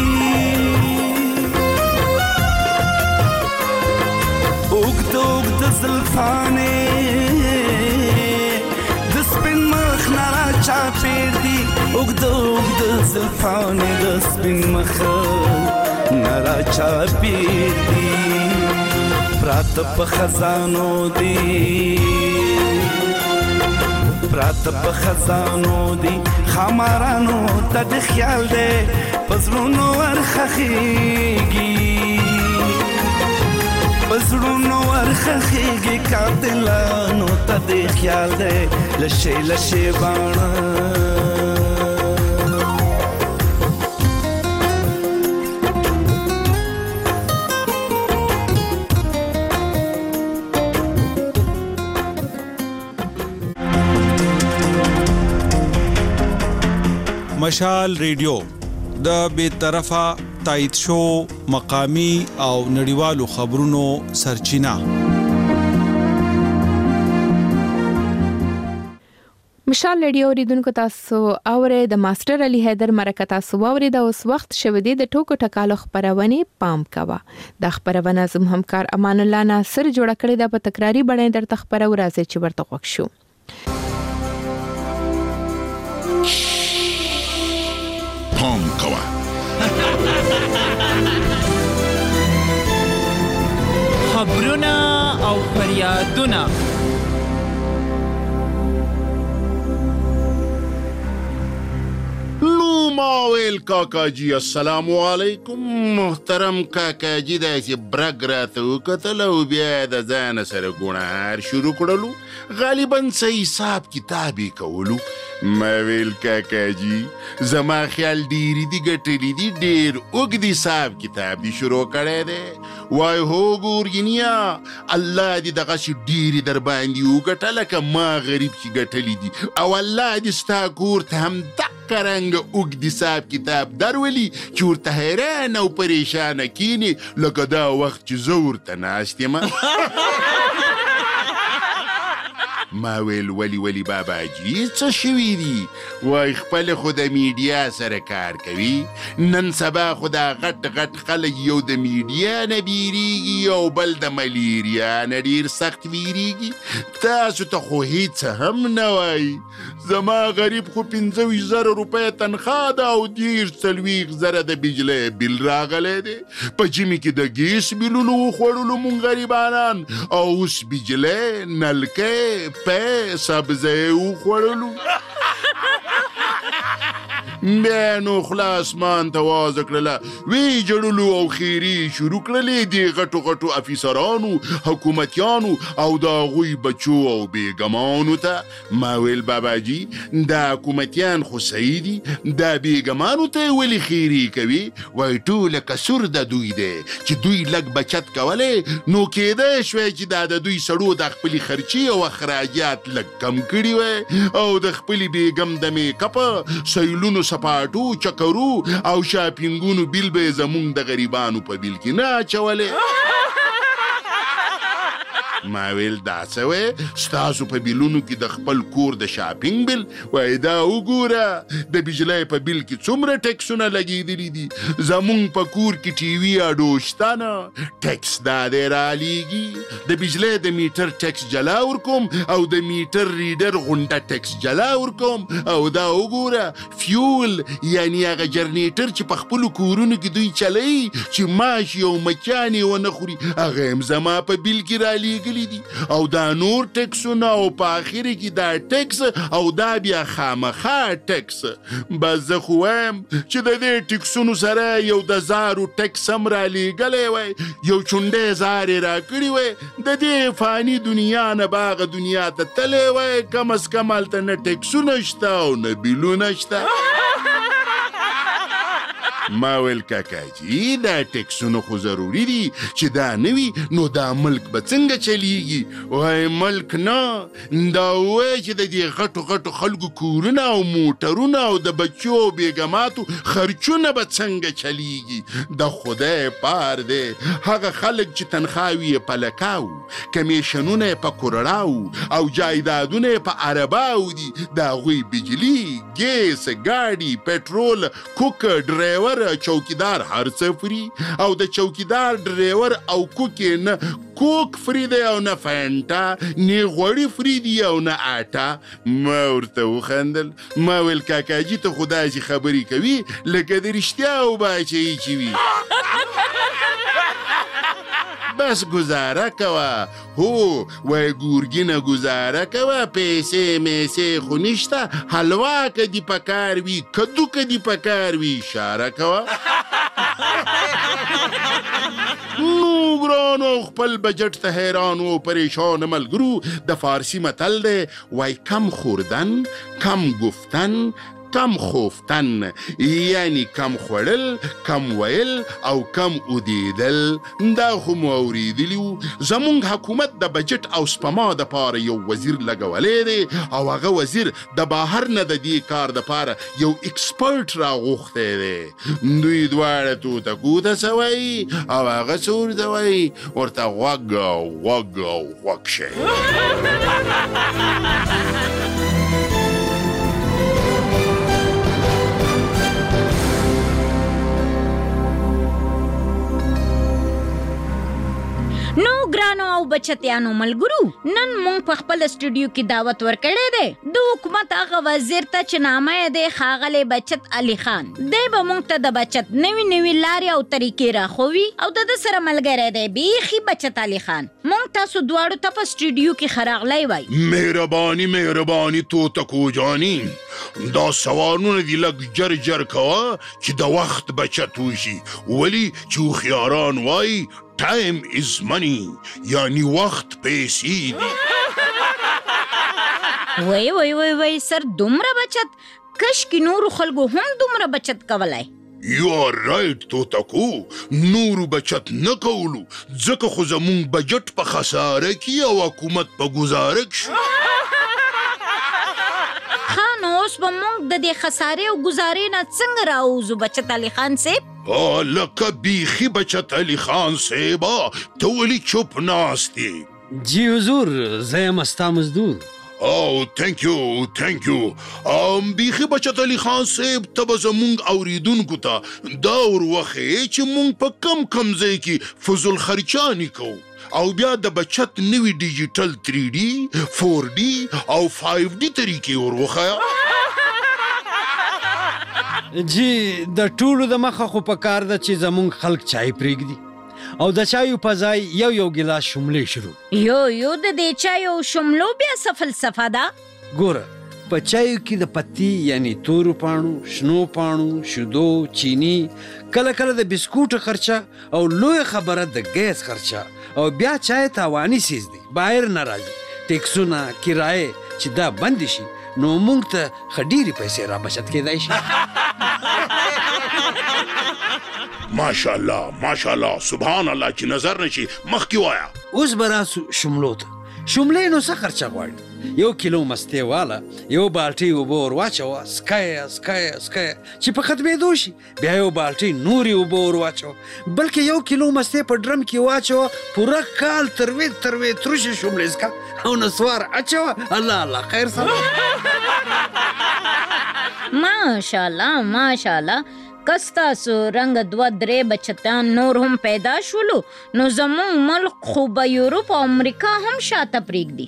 اوږد اوږد زلفانې د سپین مخ نه را چاپیر دی اوږد اوږد زلفانې د سپین مخ نه را چاپیر دی پراته په خزانو دی پراته په خزانو دی خمارانو ته د خیال دی په زړونو ورخښېږي په زړونو ورخښېږي قاتلانو ته د خیال دی لشه لشه باڼه مشال ریډیو د بے طرفه تایید شو مقامی او نړیوالو خبرونو سرچینه مشال ریډیو ریدونکو تاسو اوره د ماستر علي حیدر مرکه تاسو اوره د اوس وخت شوه د ټوکو ټکالو خبرونه پام کوا د خبرونه زم همکار امان الله ناصر جوړ کړی د په تکراری بڼه در تخبره ورازه چې ورته وښ شو پام کوا خبرونه او فریادونه نو ماویل کاکا جی السلام علیکم محترم کاکا جی داسې برګ راته وکتل او بیا د ځان سره ګونهار شروع کړلو غالبا څه حساب کتاب یې کولو ما ویل کاکا جی زما خیال ډېرې دي ګټلي دي ډېر اوږد حساب کتاب دي شروع کړی دی وای هو ګورګینیا الله دې دغسې ډېرې در باندې وګټه لکه ما غریب چې ګټلي دي او الله دې ستا کور ته هم دقه رنګه اوږد حساب کتاب درولي چې ورته حیران او پریشانه کینې لکه دا وخت چې زه ورته ناست یم ما ویل ولی ولی باباجي څه شوي دي؟ وای خپل خو د میډیا سره کار کوي، نن سبا خو دا غټ غټ خلک یو د میډیا نه بیریږي او بل د ملیریا نه ډېر سخت بیریږي. تاسو ته خو هیڅ هم نه وایي. زما غریب خو پنځه ویشت زره روپۍ تنخوا ده او دېرش څلوېښت زره د بجلۍ بل راغلی دی. په ژمي کې د ګیس بلونو وخوړلو مونږ غریبانان، او اوس بجلۍ نلکۍ پی سبزۍ وخوړلو. بیا نو خوله اسمان ته وازه کړله، وی جړلو او خیري شروع کړلې دې غټو غټو افیسرانو، حکومتیانو او د هغوی بچو او بیګمانو ته. ما ویل باباجي دا حکومتیان خو صحیح دي، دا بیګمانو ته ولې خیري کوي؟ وای ټوله کسور د دوی دی چې دوی لږ بچت کولی، نو کېدای شوی چې دا د دوی سړو د خپلې خرچې او اخراجات لږ کم کړي وی، او د خپلې بیګم د میکپ، سیلونو سپاټو، چکرو او شاپینګونو بیل به زمونږ د غریبانو په بیل کې نه اچولی. ما ویل دا څه وی؟ ستاسو په بیلونو کې د خپل کور د شاپینګ بیل؟ وای دا وګوره د بجلۍ په بیل کې څومره ټیکسونه لګېدلي دي. زمونږ په کور کې ټي وي اډو شته نه، ټیکس دا دی رالیږي. د بجلۍ د میټر ټیکس جلا ورکوم او د میټر ریډر غونډه ټیکس جلا ورکوم. او دا وګوره فیول یعنی هغه جرنیټر چې په خپلو کورونو کې دوی چلوي چې ماشي او مچانې ونه خوري، هغه هم زما په بیل کې رالیږي. او دا نور ټیکسونه او په آخر کې دا ټیکس او دا بیا خامخا ټیکس. بس زه خو وایم چې د دې ټیکسونو سره یو د زارو ټیکس هم رالیږلی وی، یو چونډی زار یې راکړي وی، د دې فاني دنیا نه به هغه دنیا ته تللی وی. کم از کم هلته نه ټیکسونه شته او نه بیلونه شته. ما ویل کاکاجي دا ټیکسونه خو ضروري دي، چې دا نه وي نو دا ملک به څنګه چلیږي؟ وای ملک نه، دا وایي چې د دې غټو غټو خلکو کورونه او موټرونه او د بچو او بیګماتو خرچونه به څنګه چلیږي؟ د خدای پار دی هغه خلک چې تنخواوي یې په لکاو، کمیشنونه یې په کروړاو او جایدادونه یې په عرباو دي، د هغوی بجلي، ګیس، ګاډي، پټرول، کوک، ډریور، چوکیدار هر څه فری، او د چوکیدار ډریور او کوک نه کوک فری دی او نه فانټا، نه غوړي فری دی او نه آټا. ما ورته وخندل. ما ویل کاکاجي ته خو داسې خبرې کوي لکه د رښتیا او باچهي چې وي. بس گزاره کوه. هو وای ګورګینه گزاره کوه، پیسې میسې خو نشته، حلوا که دی پکار وي، کدو که دی پکار وي، اشاره کوه. نو ګرانو خپل بجټ ته حیران و پریشان ملګرو. د فارسی متل دی وای کم خوردن، کم گفتن، کم خوفتن، یعنی کم خوړل، کم ویل او کم اودیدل. دا خو مو اورېدلي وو. زمونږ حکومت د بجټ او سپما دپاره یو وزیر لګولی دی، او هغه وزیر د بهر نه د دې کار دپاره یو اکسپرټ راغوښتی دی. دوی دواړه توته کوته څه وایي او هغه څه ورته وایي، ورته غوږ او غوږ او غوږ شئ. نو ګرانو او بچتیانو ملګرو، نن مونږ په خپل سټوډیو کې دعوت ورکړی دی د حکومت هغه وزیر ته چې نامه یې دی ښاغلی بچت علي خان. دی به مونږ ته د بچت نوي نوي لارې او طریقې راښوي، او د ده سره ملګری دی بیخي بچت علي خان. مونږ تاسو دواړو ته په سټوډیو کې ښه راغلی وای. مهرباني مهرباني توتکو جاني، دا سوالونه دي لږ جر جر کوه چې د وخت بچت وشي. ولې چې هوښیاران وایي ټایم از منی، یعنی وخت پیسې دي. وای وای وای وای سر دومره بچت، کشکې نورو خلکو هم دومره بچت کولای. یو آر رایټ توتکو، نورو بچت نه کولو ځکه خو زمونږ بجټ په خساره کې او حکومت په ګزاره کې شو. ښه نو اوس به مونږ د دې خسارې او ګزارې نه څنګه راوځو بچت علي خان صاحب؟ لکه بیخي بچت علي خان صاحبه، ته ولې چوپ ناست یې؟ جی حضور، زه یم ستا مزدور. او ثانک یو ثانک یو ام بیخي بچت علي خان صاحب ته به زمونږ اوریدونکو ته دا وروښیې چې مونږ په کم کم ځای کې فضل خرچاني کوو او بیا د بچت نوي ډیجیټل تھری ډي فور ډي او فایو ډي طریقې وروښیه. جی د ټولو د مخه خو په کار ده چې زمونږ خلک چای پرېږدي او د چایو په ځای یو یو ګیلاس شملې شروع. یو یو د دې چایو شملو بیا څه فلسفه ده؟ ګوره په چایو کې د پتی یعنی تورو پاڼو، شنو پاڼو، شیدو، چینی، کله کله د بسکوټو خرچه او لویه خبره د ګیس خرچه او بیا چای تاواني سیز دی، بایر نه راځي. ټیکسونه، کرایې چې دا بند شي نو موږ ته ښه ډېرې پیسې را بچت کېدای شي. ماشاءالله ماشاءالله سبحان الله چې نظر نشي مخکې وایا. اوس به راسو شملو ته. شملې نو څه خرچه غواړي؟ یو کیلو مستې واله یو بالټۍ اوبه ور واچوه، سکیه سکیه سکیه چې په ختمېدو شي، بیا یو بالټۍ نورې اوبه ور واچوه، بلکې یو کیلو مستې په ډرم کې واچوه، پوره کال تروې تروې تروشې شملې څکه او نسوار اچوه. الله الله خیر سره. ماشاءالله ماشاءالله کس تاسو رنګ دوه درې بچتان نور هم پیدا شولو نو زمونږ ملک خو به یورپ او امریکا هم شاته پرېږدي.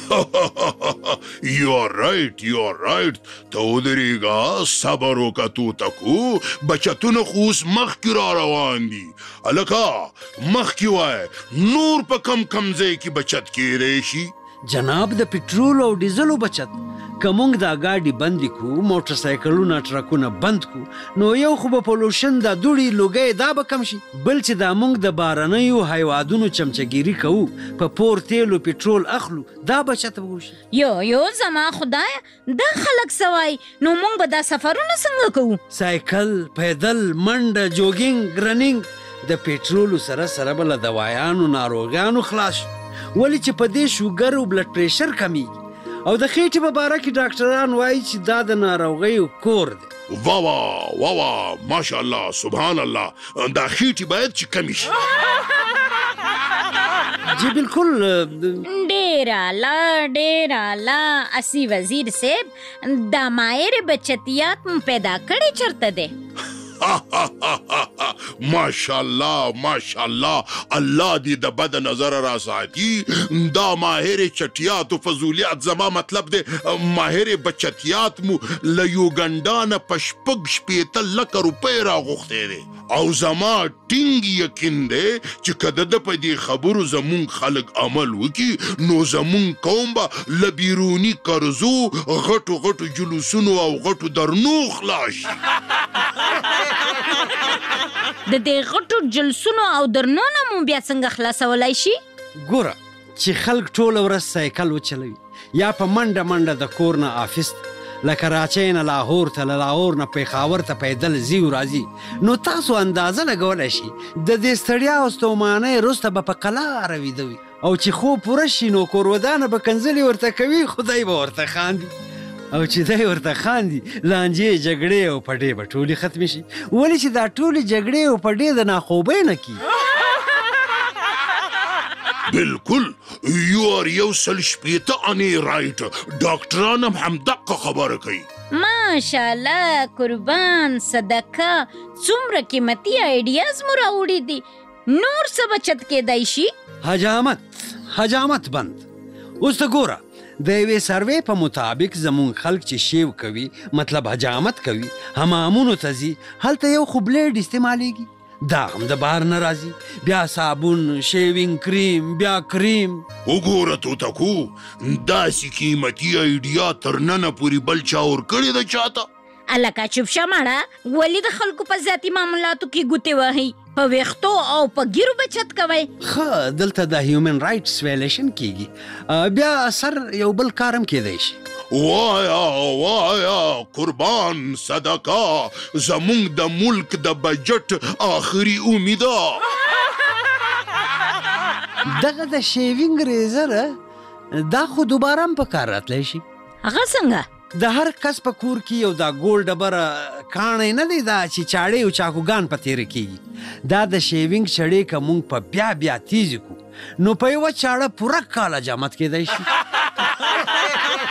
یو آر رایټ یو آر رایټ. ته ودرېږه، صبر وکړه توتکو، بچتونه خو اوس مخکې را روان دي. هلکه مخکې وایه نور په کم کم ځای کې بچت کېدی شي؟ جناب د پټرول او ډیزلو بچت که موږ دا ګاډي بندې کړو، موټر سایکلونه ټرکونه بند کړو نو یو خو به پولوشن دا دوړې لوګی دا به کم شي، بل چې دا موږ د بهرنیو هیوادونو چمچهګیري کوو، په پور تیلو پټرول اخلو، دا بچت به وشي. یو یو زما خدایه دا خلک څه وایي نو موږ به دا سفرونه څنګه کوو؟ سایکل، پیدل، منډه، جوګینګ، رننګ. د پټرولو سره سره به له دوایانو ناروغیانو خلاص شو، ولې چې په دې شوګر او بلډ پریشر کمیږي او د خېټې په باره کې ډاکټران وایي چې دا د ناروغیو کور دی. وا وا وا وا ماشاءالله سبحان الله. دا خېټې باید چې کمې شي. جی بالکل. ډېر اعلی ډېر اعلی. اسی وزیر صاحب دا ماهر بچتیات مو پیدا کړی چرته دی؟ ماشاءالله ماشاءالله الله دې د بد نظر را ساتي. دا ماهر چټیات او فضولیات زما مطلب دی ماهر بچتیات مو له یوګنډا نه په شپږ شپېته لکه روپۍ راغوښتی دی او زما ټینګ یقین دی چې که د ده په دې خبرو زمونږ خلک عمل وکړي نو زمونږ قوم به له بیروني قرضو، غټو غټو جلوسونو او غټو درنو خلاص شي. د دې غټو جلسونو او درنو نه مو بیا څنګه خلاصولی شي؟ ګوره چې خلک ټوله ورځ سایکل وچلوي یا په منډه منډه د کور نه آفس له کراچۍ نه لاهور ته، له لاهور نه پیښاور ته پیدل ځي او راځي، نو تاسو اندازه لګولی شي د دې ستړیا او ستومانۍ وروسته به په قلاره ویده وي او چې خوب پوره شي نو کورودانه به کنځلې ورته کوي، خدای به ورته خاندي او چې دی ورته خاندي لانجې جګړې او پډې به ټولې ختمې شي، ولې چې دا ټولې جګړې او پډې د ناخوبۍ نه کي. بالکل یو آر یو سل شپېته انې رایټ. ډاکټران هم همدقه خبره کوي. ماشاءالله قربان صدقه څومره قیمتي آیډیاز مو راوړي دي. نور څه بچت کېدای شي؟ حجامت حجامت بند. اوس ته ګوره د یوې سروې په مطابق زمونږ خلک چې شیو کوي مطلب حجامت کوي حمامونو ته ځي هلته یو خو بلیډ استعمالیږي، دا هم د بهر نه راځي، بیا صابون، شیوینګ کریم، بیا کریم. وګوره توتکو داسې قیمتي آیډیا تر ننه پورې بل چا ورکړې ده چاته؟ الکه چوپ شه ماړه، ولې د خلکو په ذاتي معاملاتو کې ګوتې وهئ؟ په ویښتو او په ګیرو بچت کوئ. ښه دلته د هیومن رایټس ویلیشن کیږي، بیا اثر یو بل کار هم کیدی شي. وایا وایا قربان صدقه زمونږ د ملک د بجټ آخري امیده. دغه د شیوینګ ریزر دا خو دوباره هم په کار راتلی شي. هغه څنګه؟ د هر کس په کور کې یو دا ګول ډبره کاڼی نه دی دا چې چاړې او چاقوګان په تیره کېږي، دا د شیوینګ چړې که موږ په بیا بیا تیزې کړو نو په یوه چاړه پوره کال حجامت کېدی شي.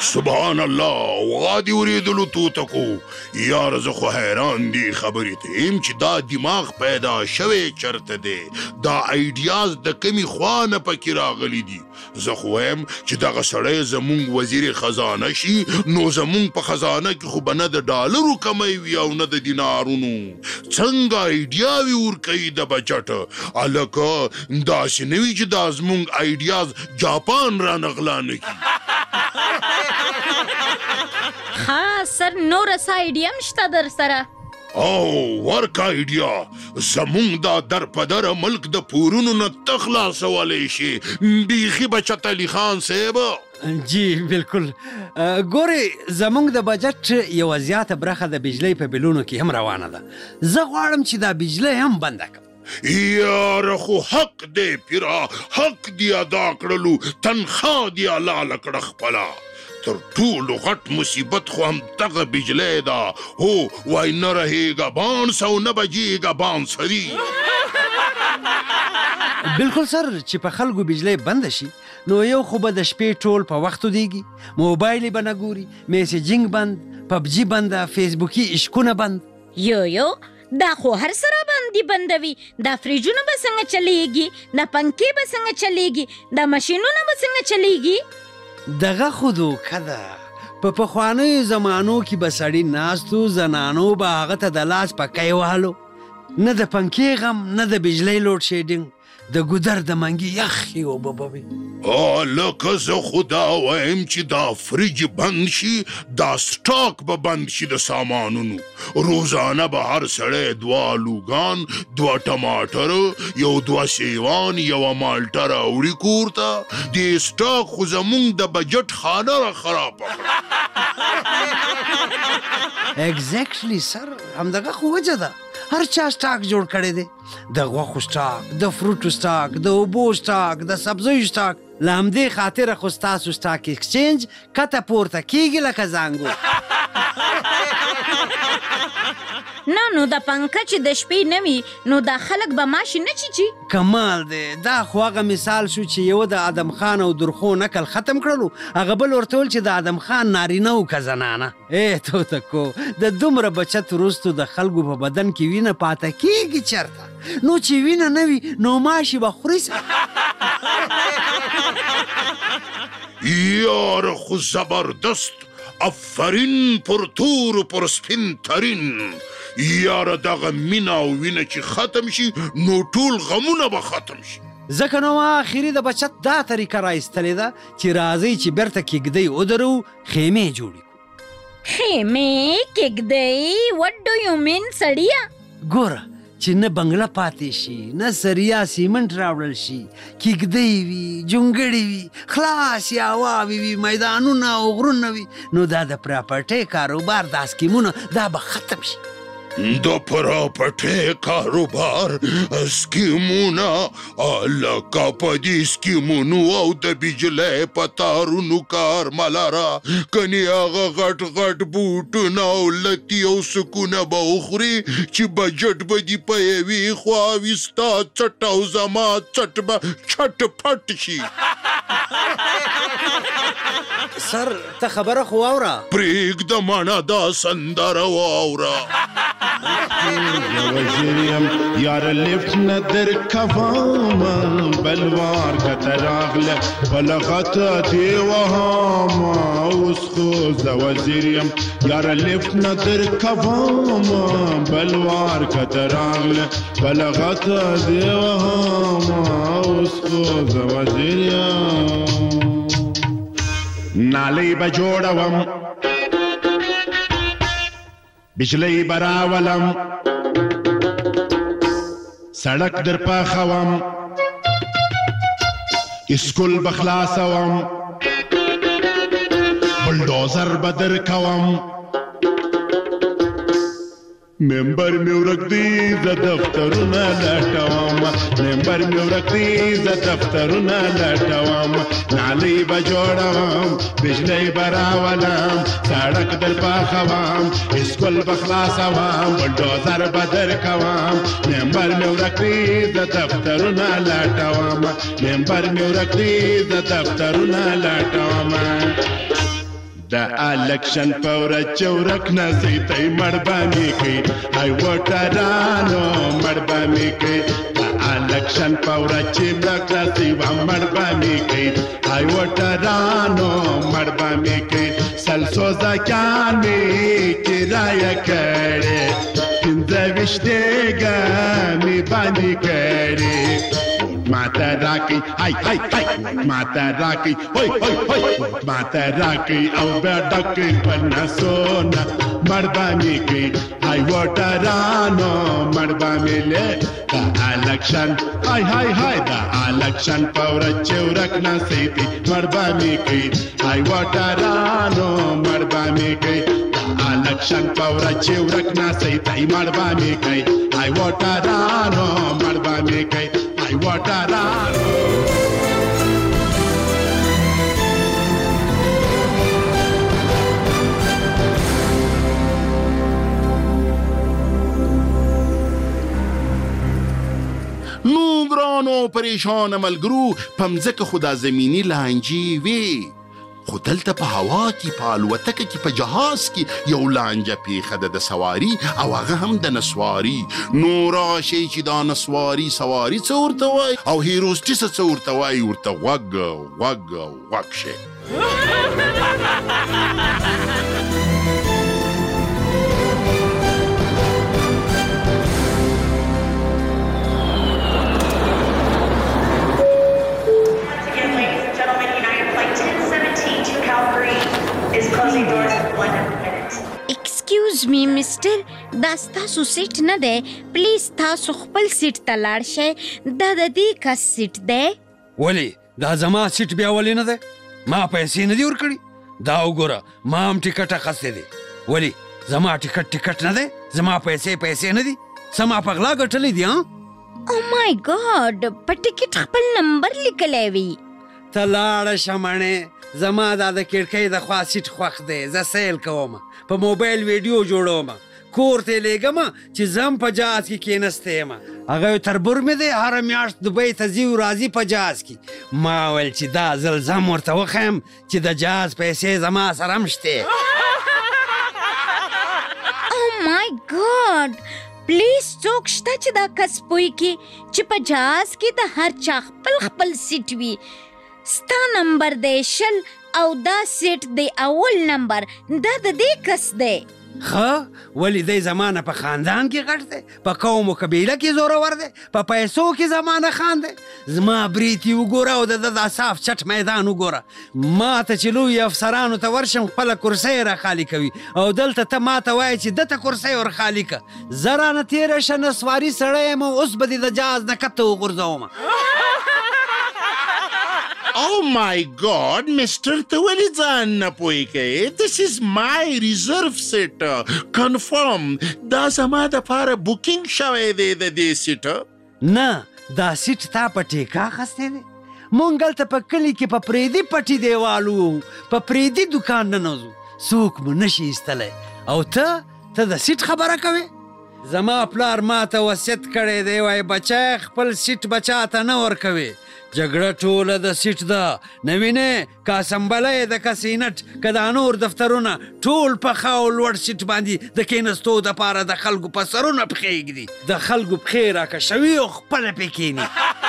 سبحان الله وادي اوریدلو توتکو یار زه خو حیران دی خبرې ته یم چې دا دماغ پیدا شوی چرته دی دا ایډیاز د کمی خوا نه پکې راغلی دي زه خو وایم چې دغه سړی زمونږ وزیر خزانه شي نو زمونږ په خزانه کې خو به نه د ډالرو کمی وي او نه د دینارونو څنګه ایډیاوي ورکوي د بجټ هلکه داسې نه وي چې دا زمونږ ایډیاز جاپان را نغلا نه کړي ها سر نور څه ایډیا هم شته در سره او ورکا ایډیا زمونږ دا در په دره ملک د پورونو نه ته خلاصولی شي بیخي بچت علي خان صاحب جی بالکل ګورې زمونږ د بجټ یوه زیاته برخه د بجلۍ په بلونو کې هم روانه ده زه غواړم چې دا بجلۍ هم بنده کړم یاره خو حق دی پیرا حق دی ادا کړلو تنخوا دی حلاله کړه خپله تر ټولو غټ مصیبت خو هم دغه بجلی ده هو وای نه رهېږه بانس او نه بجېږه بانسري بالکل سر چې په خلکو بجلی بنده شي نو یو خو به د شپې ټول په وخت ودیږي موبایل یې به نه ګوري میسیجینګ بند پبجي بنده فیسبوکي عشقونه بند یو یو دا خو هر سره باندې بندوي دا فریجونه به څنګه چلیږي دا پنکې به څنګه چلیږي دا ماشینونه به څنګه چلیږي دغه خو دوکه ده په پخوانیو زمانو کې به سړي ناستو زنانو به هغه ته د لاس پکی وهلو نه د پنکې غم نه د بجلی لوډ شیډینګ د ګودر د منګي یخې اوبه به وي لکه زه خو دا وایم چې دا فریج بند شي دا سټاک به بند شي د سامانونو روزانه به هر سړی دوه الوګان دوه ټماټر یو دوه سیوان یوه مالټه راوړي کور ته دې سټاک خو زمونږ د بجټ خانه را خرابه کړه اگزیکټلی سر همدغه خو وجه ده هر چا سټاک جوړ کړی دی د غوښو سټاک د فروټو سټاک د اوبو سټاک د سبزیو سټاک له همدې خاطره خو ستاسو سټاک ایکسچینج کته پورته کیږي لکه زانګو نه نو دا پنکه چې د شپې نه وي نو دا خلک به ماشي نه چیچي کمال دی دا خو هغه مثال شو چې یو د ادم خان او درخو نکل ختم کړلو هغه بل ورته ویل چې د ادم خان نارینه و که زنانه ای توتکو د دومره بچت وروستو د خلکو په بدن کې وینه پاته کیږي چرته نو چې وینه نه وي نو ماشي به خوري یار خو زبردست افرین پر تور پر سپین ترین یاره دغه مینه او وینه چې ختم شي نو ټول غمونه به ختم شي ځکه نو ما اخري د بچت دا طریقه رایستلې ده چې راځئ چې بیرته کېږدۍ ودرو خیمې جوړې کړو خیمې کېږدۍ وټ ډو یو مین سړیه ګوره چې نه بنګله پاتې شي نه سریا سیمنټ راوړل شي کېږدۍ وي جونګړې وي خلاص هواوې وي میدانونه او غرونه وي نو دا د پراپرټۍ کاروبار دا سکیمونه دا به ختم شي د پراپرټۍ کاروبار سکیمونه لکه په دې سکیمونو او د بجلۍ په تارونو کار ملره کنې هغه غټ غټ بوټونه او لتي او سکونه به وخوري چې بجټ به دې په یوې خوا وي ستا چټ او زما چټ به چټ پټ شي سر ته خبره خو واوره پرېږده مانا دا سندره واوره وزیریم یار لیفت ندر کوام بلوار کتراغله بلغت دیوهام اوس خو ز وزیریم یار لیفت ندر کوام بلوار کتراغله بلغت دیوهام اوس خو ز وزیریم نالی بجوړوم بجلی براولم سړک در پاخوم اسکول بخلاصوم بلډوزر بدر کوم ممبر مې ورک دی زه دفترونه لټوم ممبر مې ورک دی زه دفترونه لټوم نالۍ به جوړوم بجلی به راولم سړک در پاخوم اسکول به خلاصوم بلډوزر به در کوم ممبر مې ورک دی زه دفترونه لټوم ممبر مې ورک دی زه دفترونه لټوم د الکشن پورا چورک نزی تی مړبانی کوي هاي وټرانو مړبانی کوي د الکشن پورا چورک نزی و مړبانی کوي هاي وټرانو مړبانی کوي سلسو زکانې کرایه کړې پنځه وشتېګه می باندې کړې ماتا راکی هاي هاي هاي ماتا راکی هوي هوي هوي ماتا راکی او بیډکی پناسونا مړبانی کی هاي وټرانو مړبانی له دا الکشن هاي هاي هاي دا الکشن پور چورک نه سيتي مړبانی کی هاي وټرانو مړبانی کی دا الکشن پور چورک نه سيتي مړبانی کی هاي وټرانو مړبانی کی هاي وټرانو نو ګرانو پریشان ملګرو پمځکه خدا زمینی لانجی وی خو دلته په هوا کې په الوتکه کې په جهاز کې یو لانجه پیښه ده د سواري او هغه هم د نسواري نو راشئ چې دا نسواري سواري څه ورته وایي او هیروسټیسه څه ورته وایي ورته غوږ غوږ غوږ شئ ایکسکیوز می میسټر دا ستاسو سیټ نه دی پلیز تاسو خپل سیټ ته لاړ شئ دا د دې کس سیټ دی ولې دا زما سیټ بیا ولې نه دی ما پیسې نه دي ورکړي دا وګوره ما هم ټیکټ اخیستی دی ولې زما ټیکټ ټیکټ نه دی زما پیسې پیسې نه دي څه ما په غلا ګټلې دي ها او مای ګاډ په ټیکټ خپل نمبر لیکلی وي ته لاړه شه مڼې زما دا د کړکۍ د خوا سیټ خوښ دی زه سیل کوم په موبایل ویډیو جوړوم کور ته لیږم چې زم په جهاز کې کېنستی یم هغه یو تربور مې دی هره میاشت دوبۍ ته ځي راځي په جهاز کې ما ویل چې دا ځل زم ورته وښیم چې د جهاز پیسې زما سره هم شتې او مای ګاډ پلیز څوک شته چې دا کس پوهېږي چې په جهاز کې د هر چا خپل خپل سیټ وي ستا نمبر دی شل او دا سیټ دی اول نمبر دا د دې کس دی ښه ولې دی زما نه په خاندان کې غټ دی په قوم و قبیله کې زورور دی په پیسو کې زما نه خان دی زما برید یې وګوره او د ده دا صاف چټ میدان وګوره ما ته چې لوی افسرانو ته ورشم خپله کرسۍ را خالي کوي او دلته ته ما ته وایې چې ده ته کرسۍ ور خالي که زه رانه تېره شه نسواري سړی یم اوس به دې د جهاز نه کته وغورځومه Oh my God, Mister ته ولې ځان نه پوهېږئ This is my reserve seat. Confirm دا زما دپاره بوکینګ شوی دی د دې سیټ نه دا سیټ تا په ټیکه اخیستی دی مونږ هلته په کلي کې په پریدي پټي دیوال وو په پریدي دوکان ننوځو څوک مو نشي ایستلی او ته ته د سیټ خبره کوې زما پلار ما ته وصیت کړی دی وایي بچی خپل سیټ بچا ته نه ورکوې جګړه ټوله د سیټ ده نه وینې که اسمبلی د که سینټ که دا نور دفترونه ټول په ښه او لوړ سیټ باندې د کېنستو دپاره د خلکو په سرونه پښې ږدي د خلکو پښې راکه شوي او خپله پې کښېني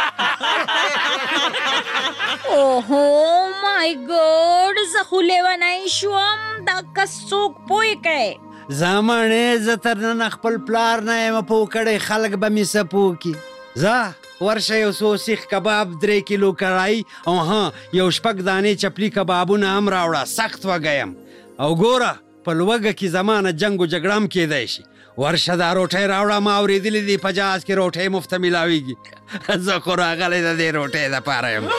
اوهو مای ګاډ زه خو لیونی شوم دا کس څوک پوه کړی زمانې زه تر نن خپل پلار نه یم پوه کړی خلک به مې څه پوه کړي ځه ورشه یو څو سیخ کباب درې کیلو کړایي او ها یو شپږ دانې چپلي کبابونه هم راوړه سخت وږی یم او ګوره په لوږه کې زما نه جنګ و جګړه هم کیدی شي ورشه دا روټۍ راوړه ما اورېدلي دي په جهاز کې روټۍ مفته میلاویږي زه خو راغلی د دې روټۍ دپاره یم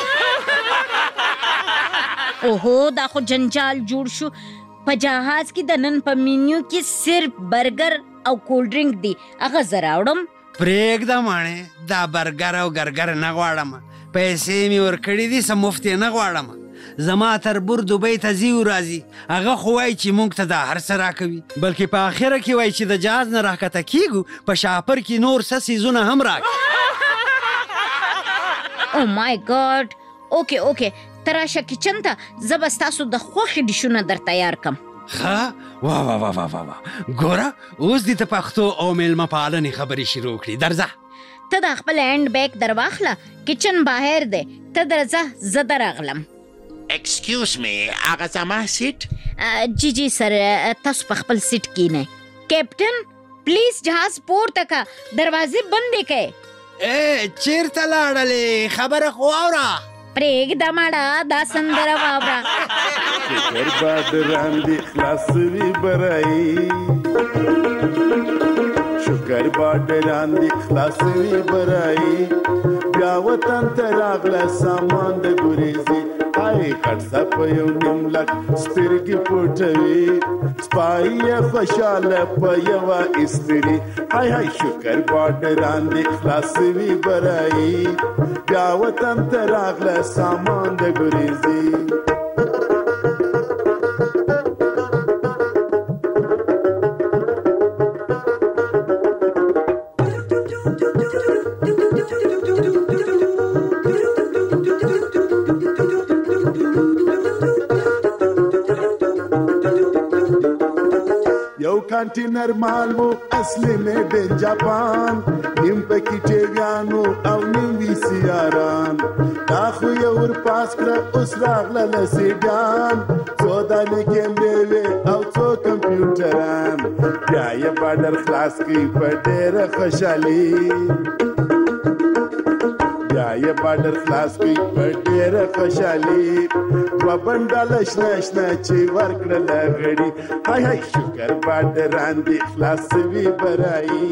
اوهو دا خو جنجال جوړ شو په جهاز کې د نن په مینیو کې صرف برګر او کولډ ډرینک دی هغه زه راوړم پرېږده ماڼې دا برګر او ګرګر نه غواړم پیسې مې ورکړي دي څه مفت یې نه غواړم زما تربور دوبۍ ته ځي راځي هغه خو وایي چې موږ ته دا هر څه راکوي بلکې په اخره کې وایي چې د جهاز نه راښکته کېږو په شاپر کې نور څه څیزونه هم راکړي او مای ګاډ اوکې اوکې تراشه کچن ته زبستاسو د خوخي ډیشونه در تیار کم. ها وا وا وا وا وا ګوره اوس دې ته پښتو او میلمه پالنې خبرې شروع کړي. درځه ته د خپل هینډ بیگ در واخله، کچن بهر دی، ته درځه زه درغلم. ایکسکیوز می هغه زما سیټ؟ جی جی سر تاسو په خپل سیټ کینئ. کیپټن پلیز جهاز پورته کا، دروازې بندې کړئ. ای چیرته لاړلې؟ خبره خو واوره. پرېږده ماړه دا سندره واوره. شکر بادران دی خلاصوي برای، شکر بادران دی خلاصوي برای، بیا وطن ته راغله سامان د ګریزي. هاي کټسه په یو نیم لک سترګې پټوي، سپای یې خوشاله په یوه استري. هاي هاي شکر بادران دی خلاصوي برای، بیا وطن ته راغله سامان د ګریزي. کانټینر مال وو اصلي میډ ان جاپان، نیم پکې ټیویانو او نیم وی سی آران. دا خو یې ور پاس کړه اوس راغله لسیډان، څو دانې کیمرې وې او څو کمپیوټران. بیا یې بارډر خلاص کړي په ډېره خوشحالي، بیا یې بارډر خلاص کړي په ډېره خوشحالي. دوه بنډله شنه شنه چې ورکړله غړي. هاي هاي شکر بادران دی خلاصوي برای.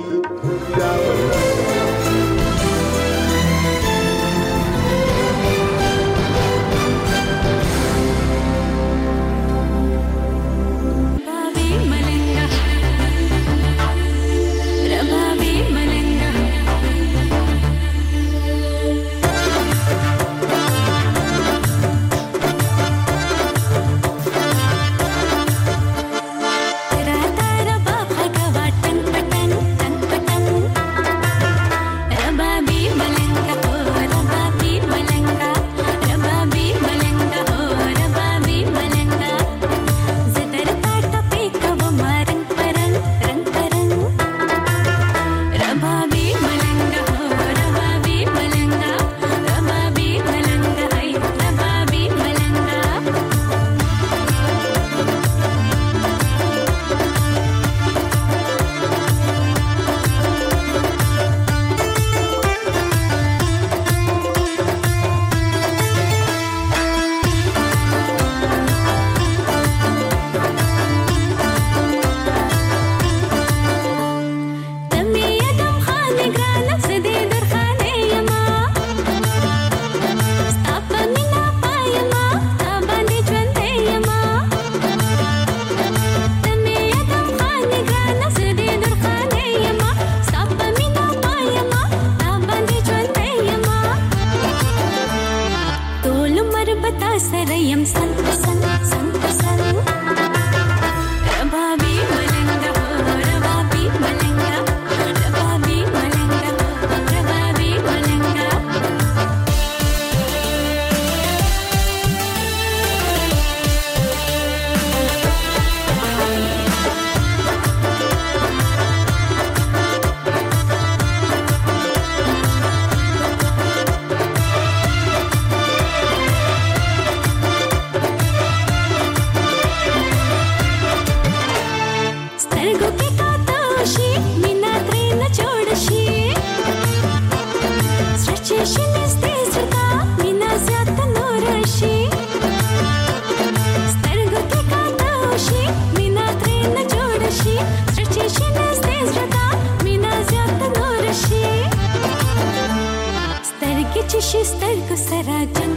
چې شي سترګو سره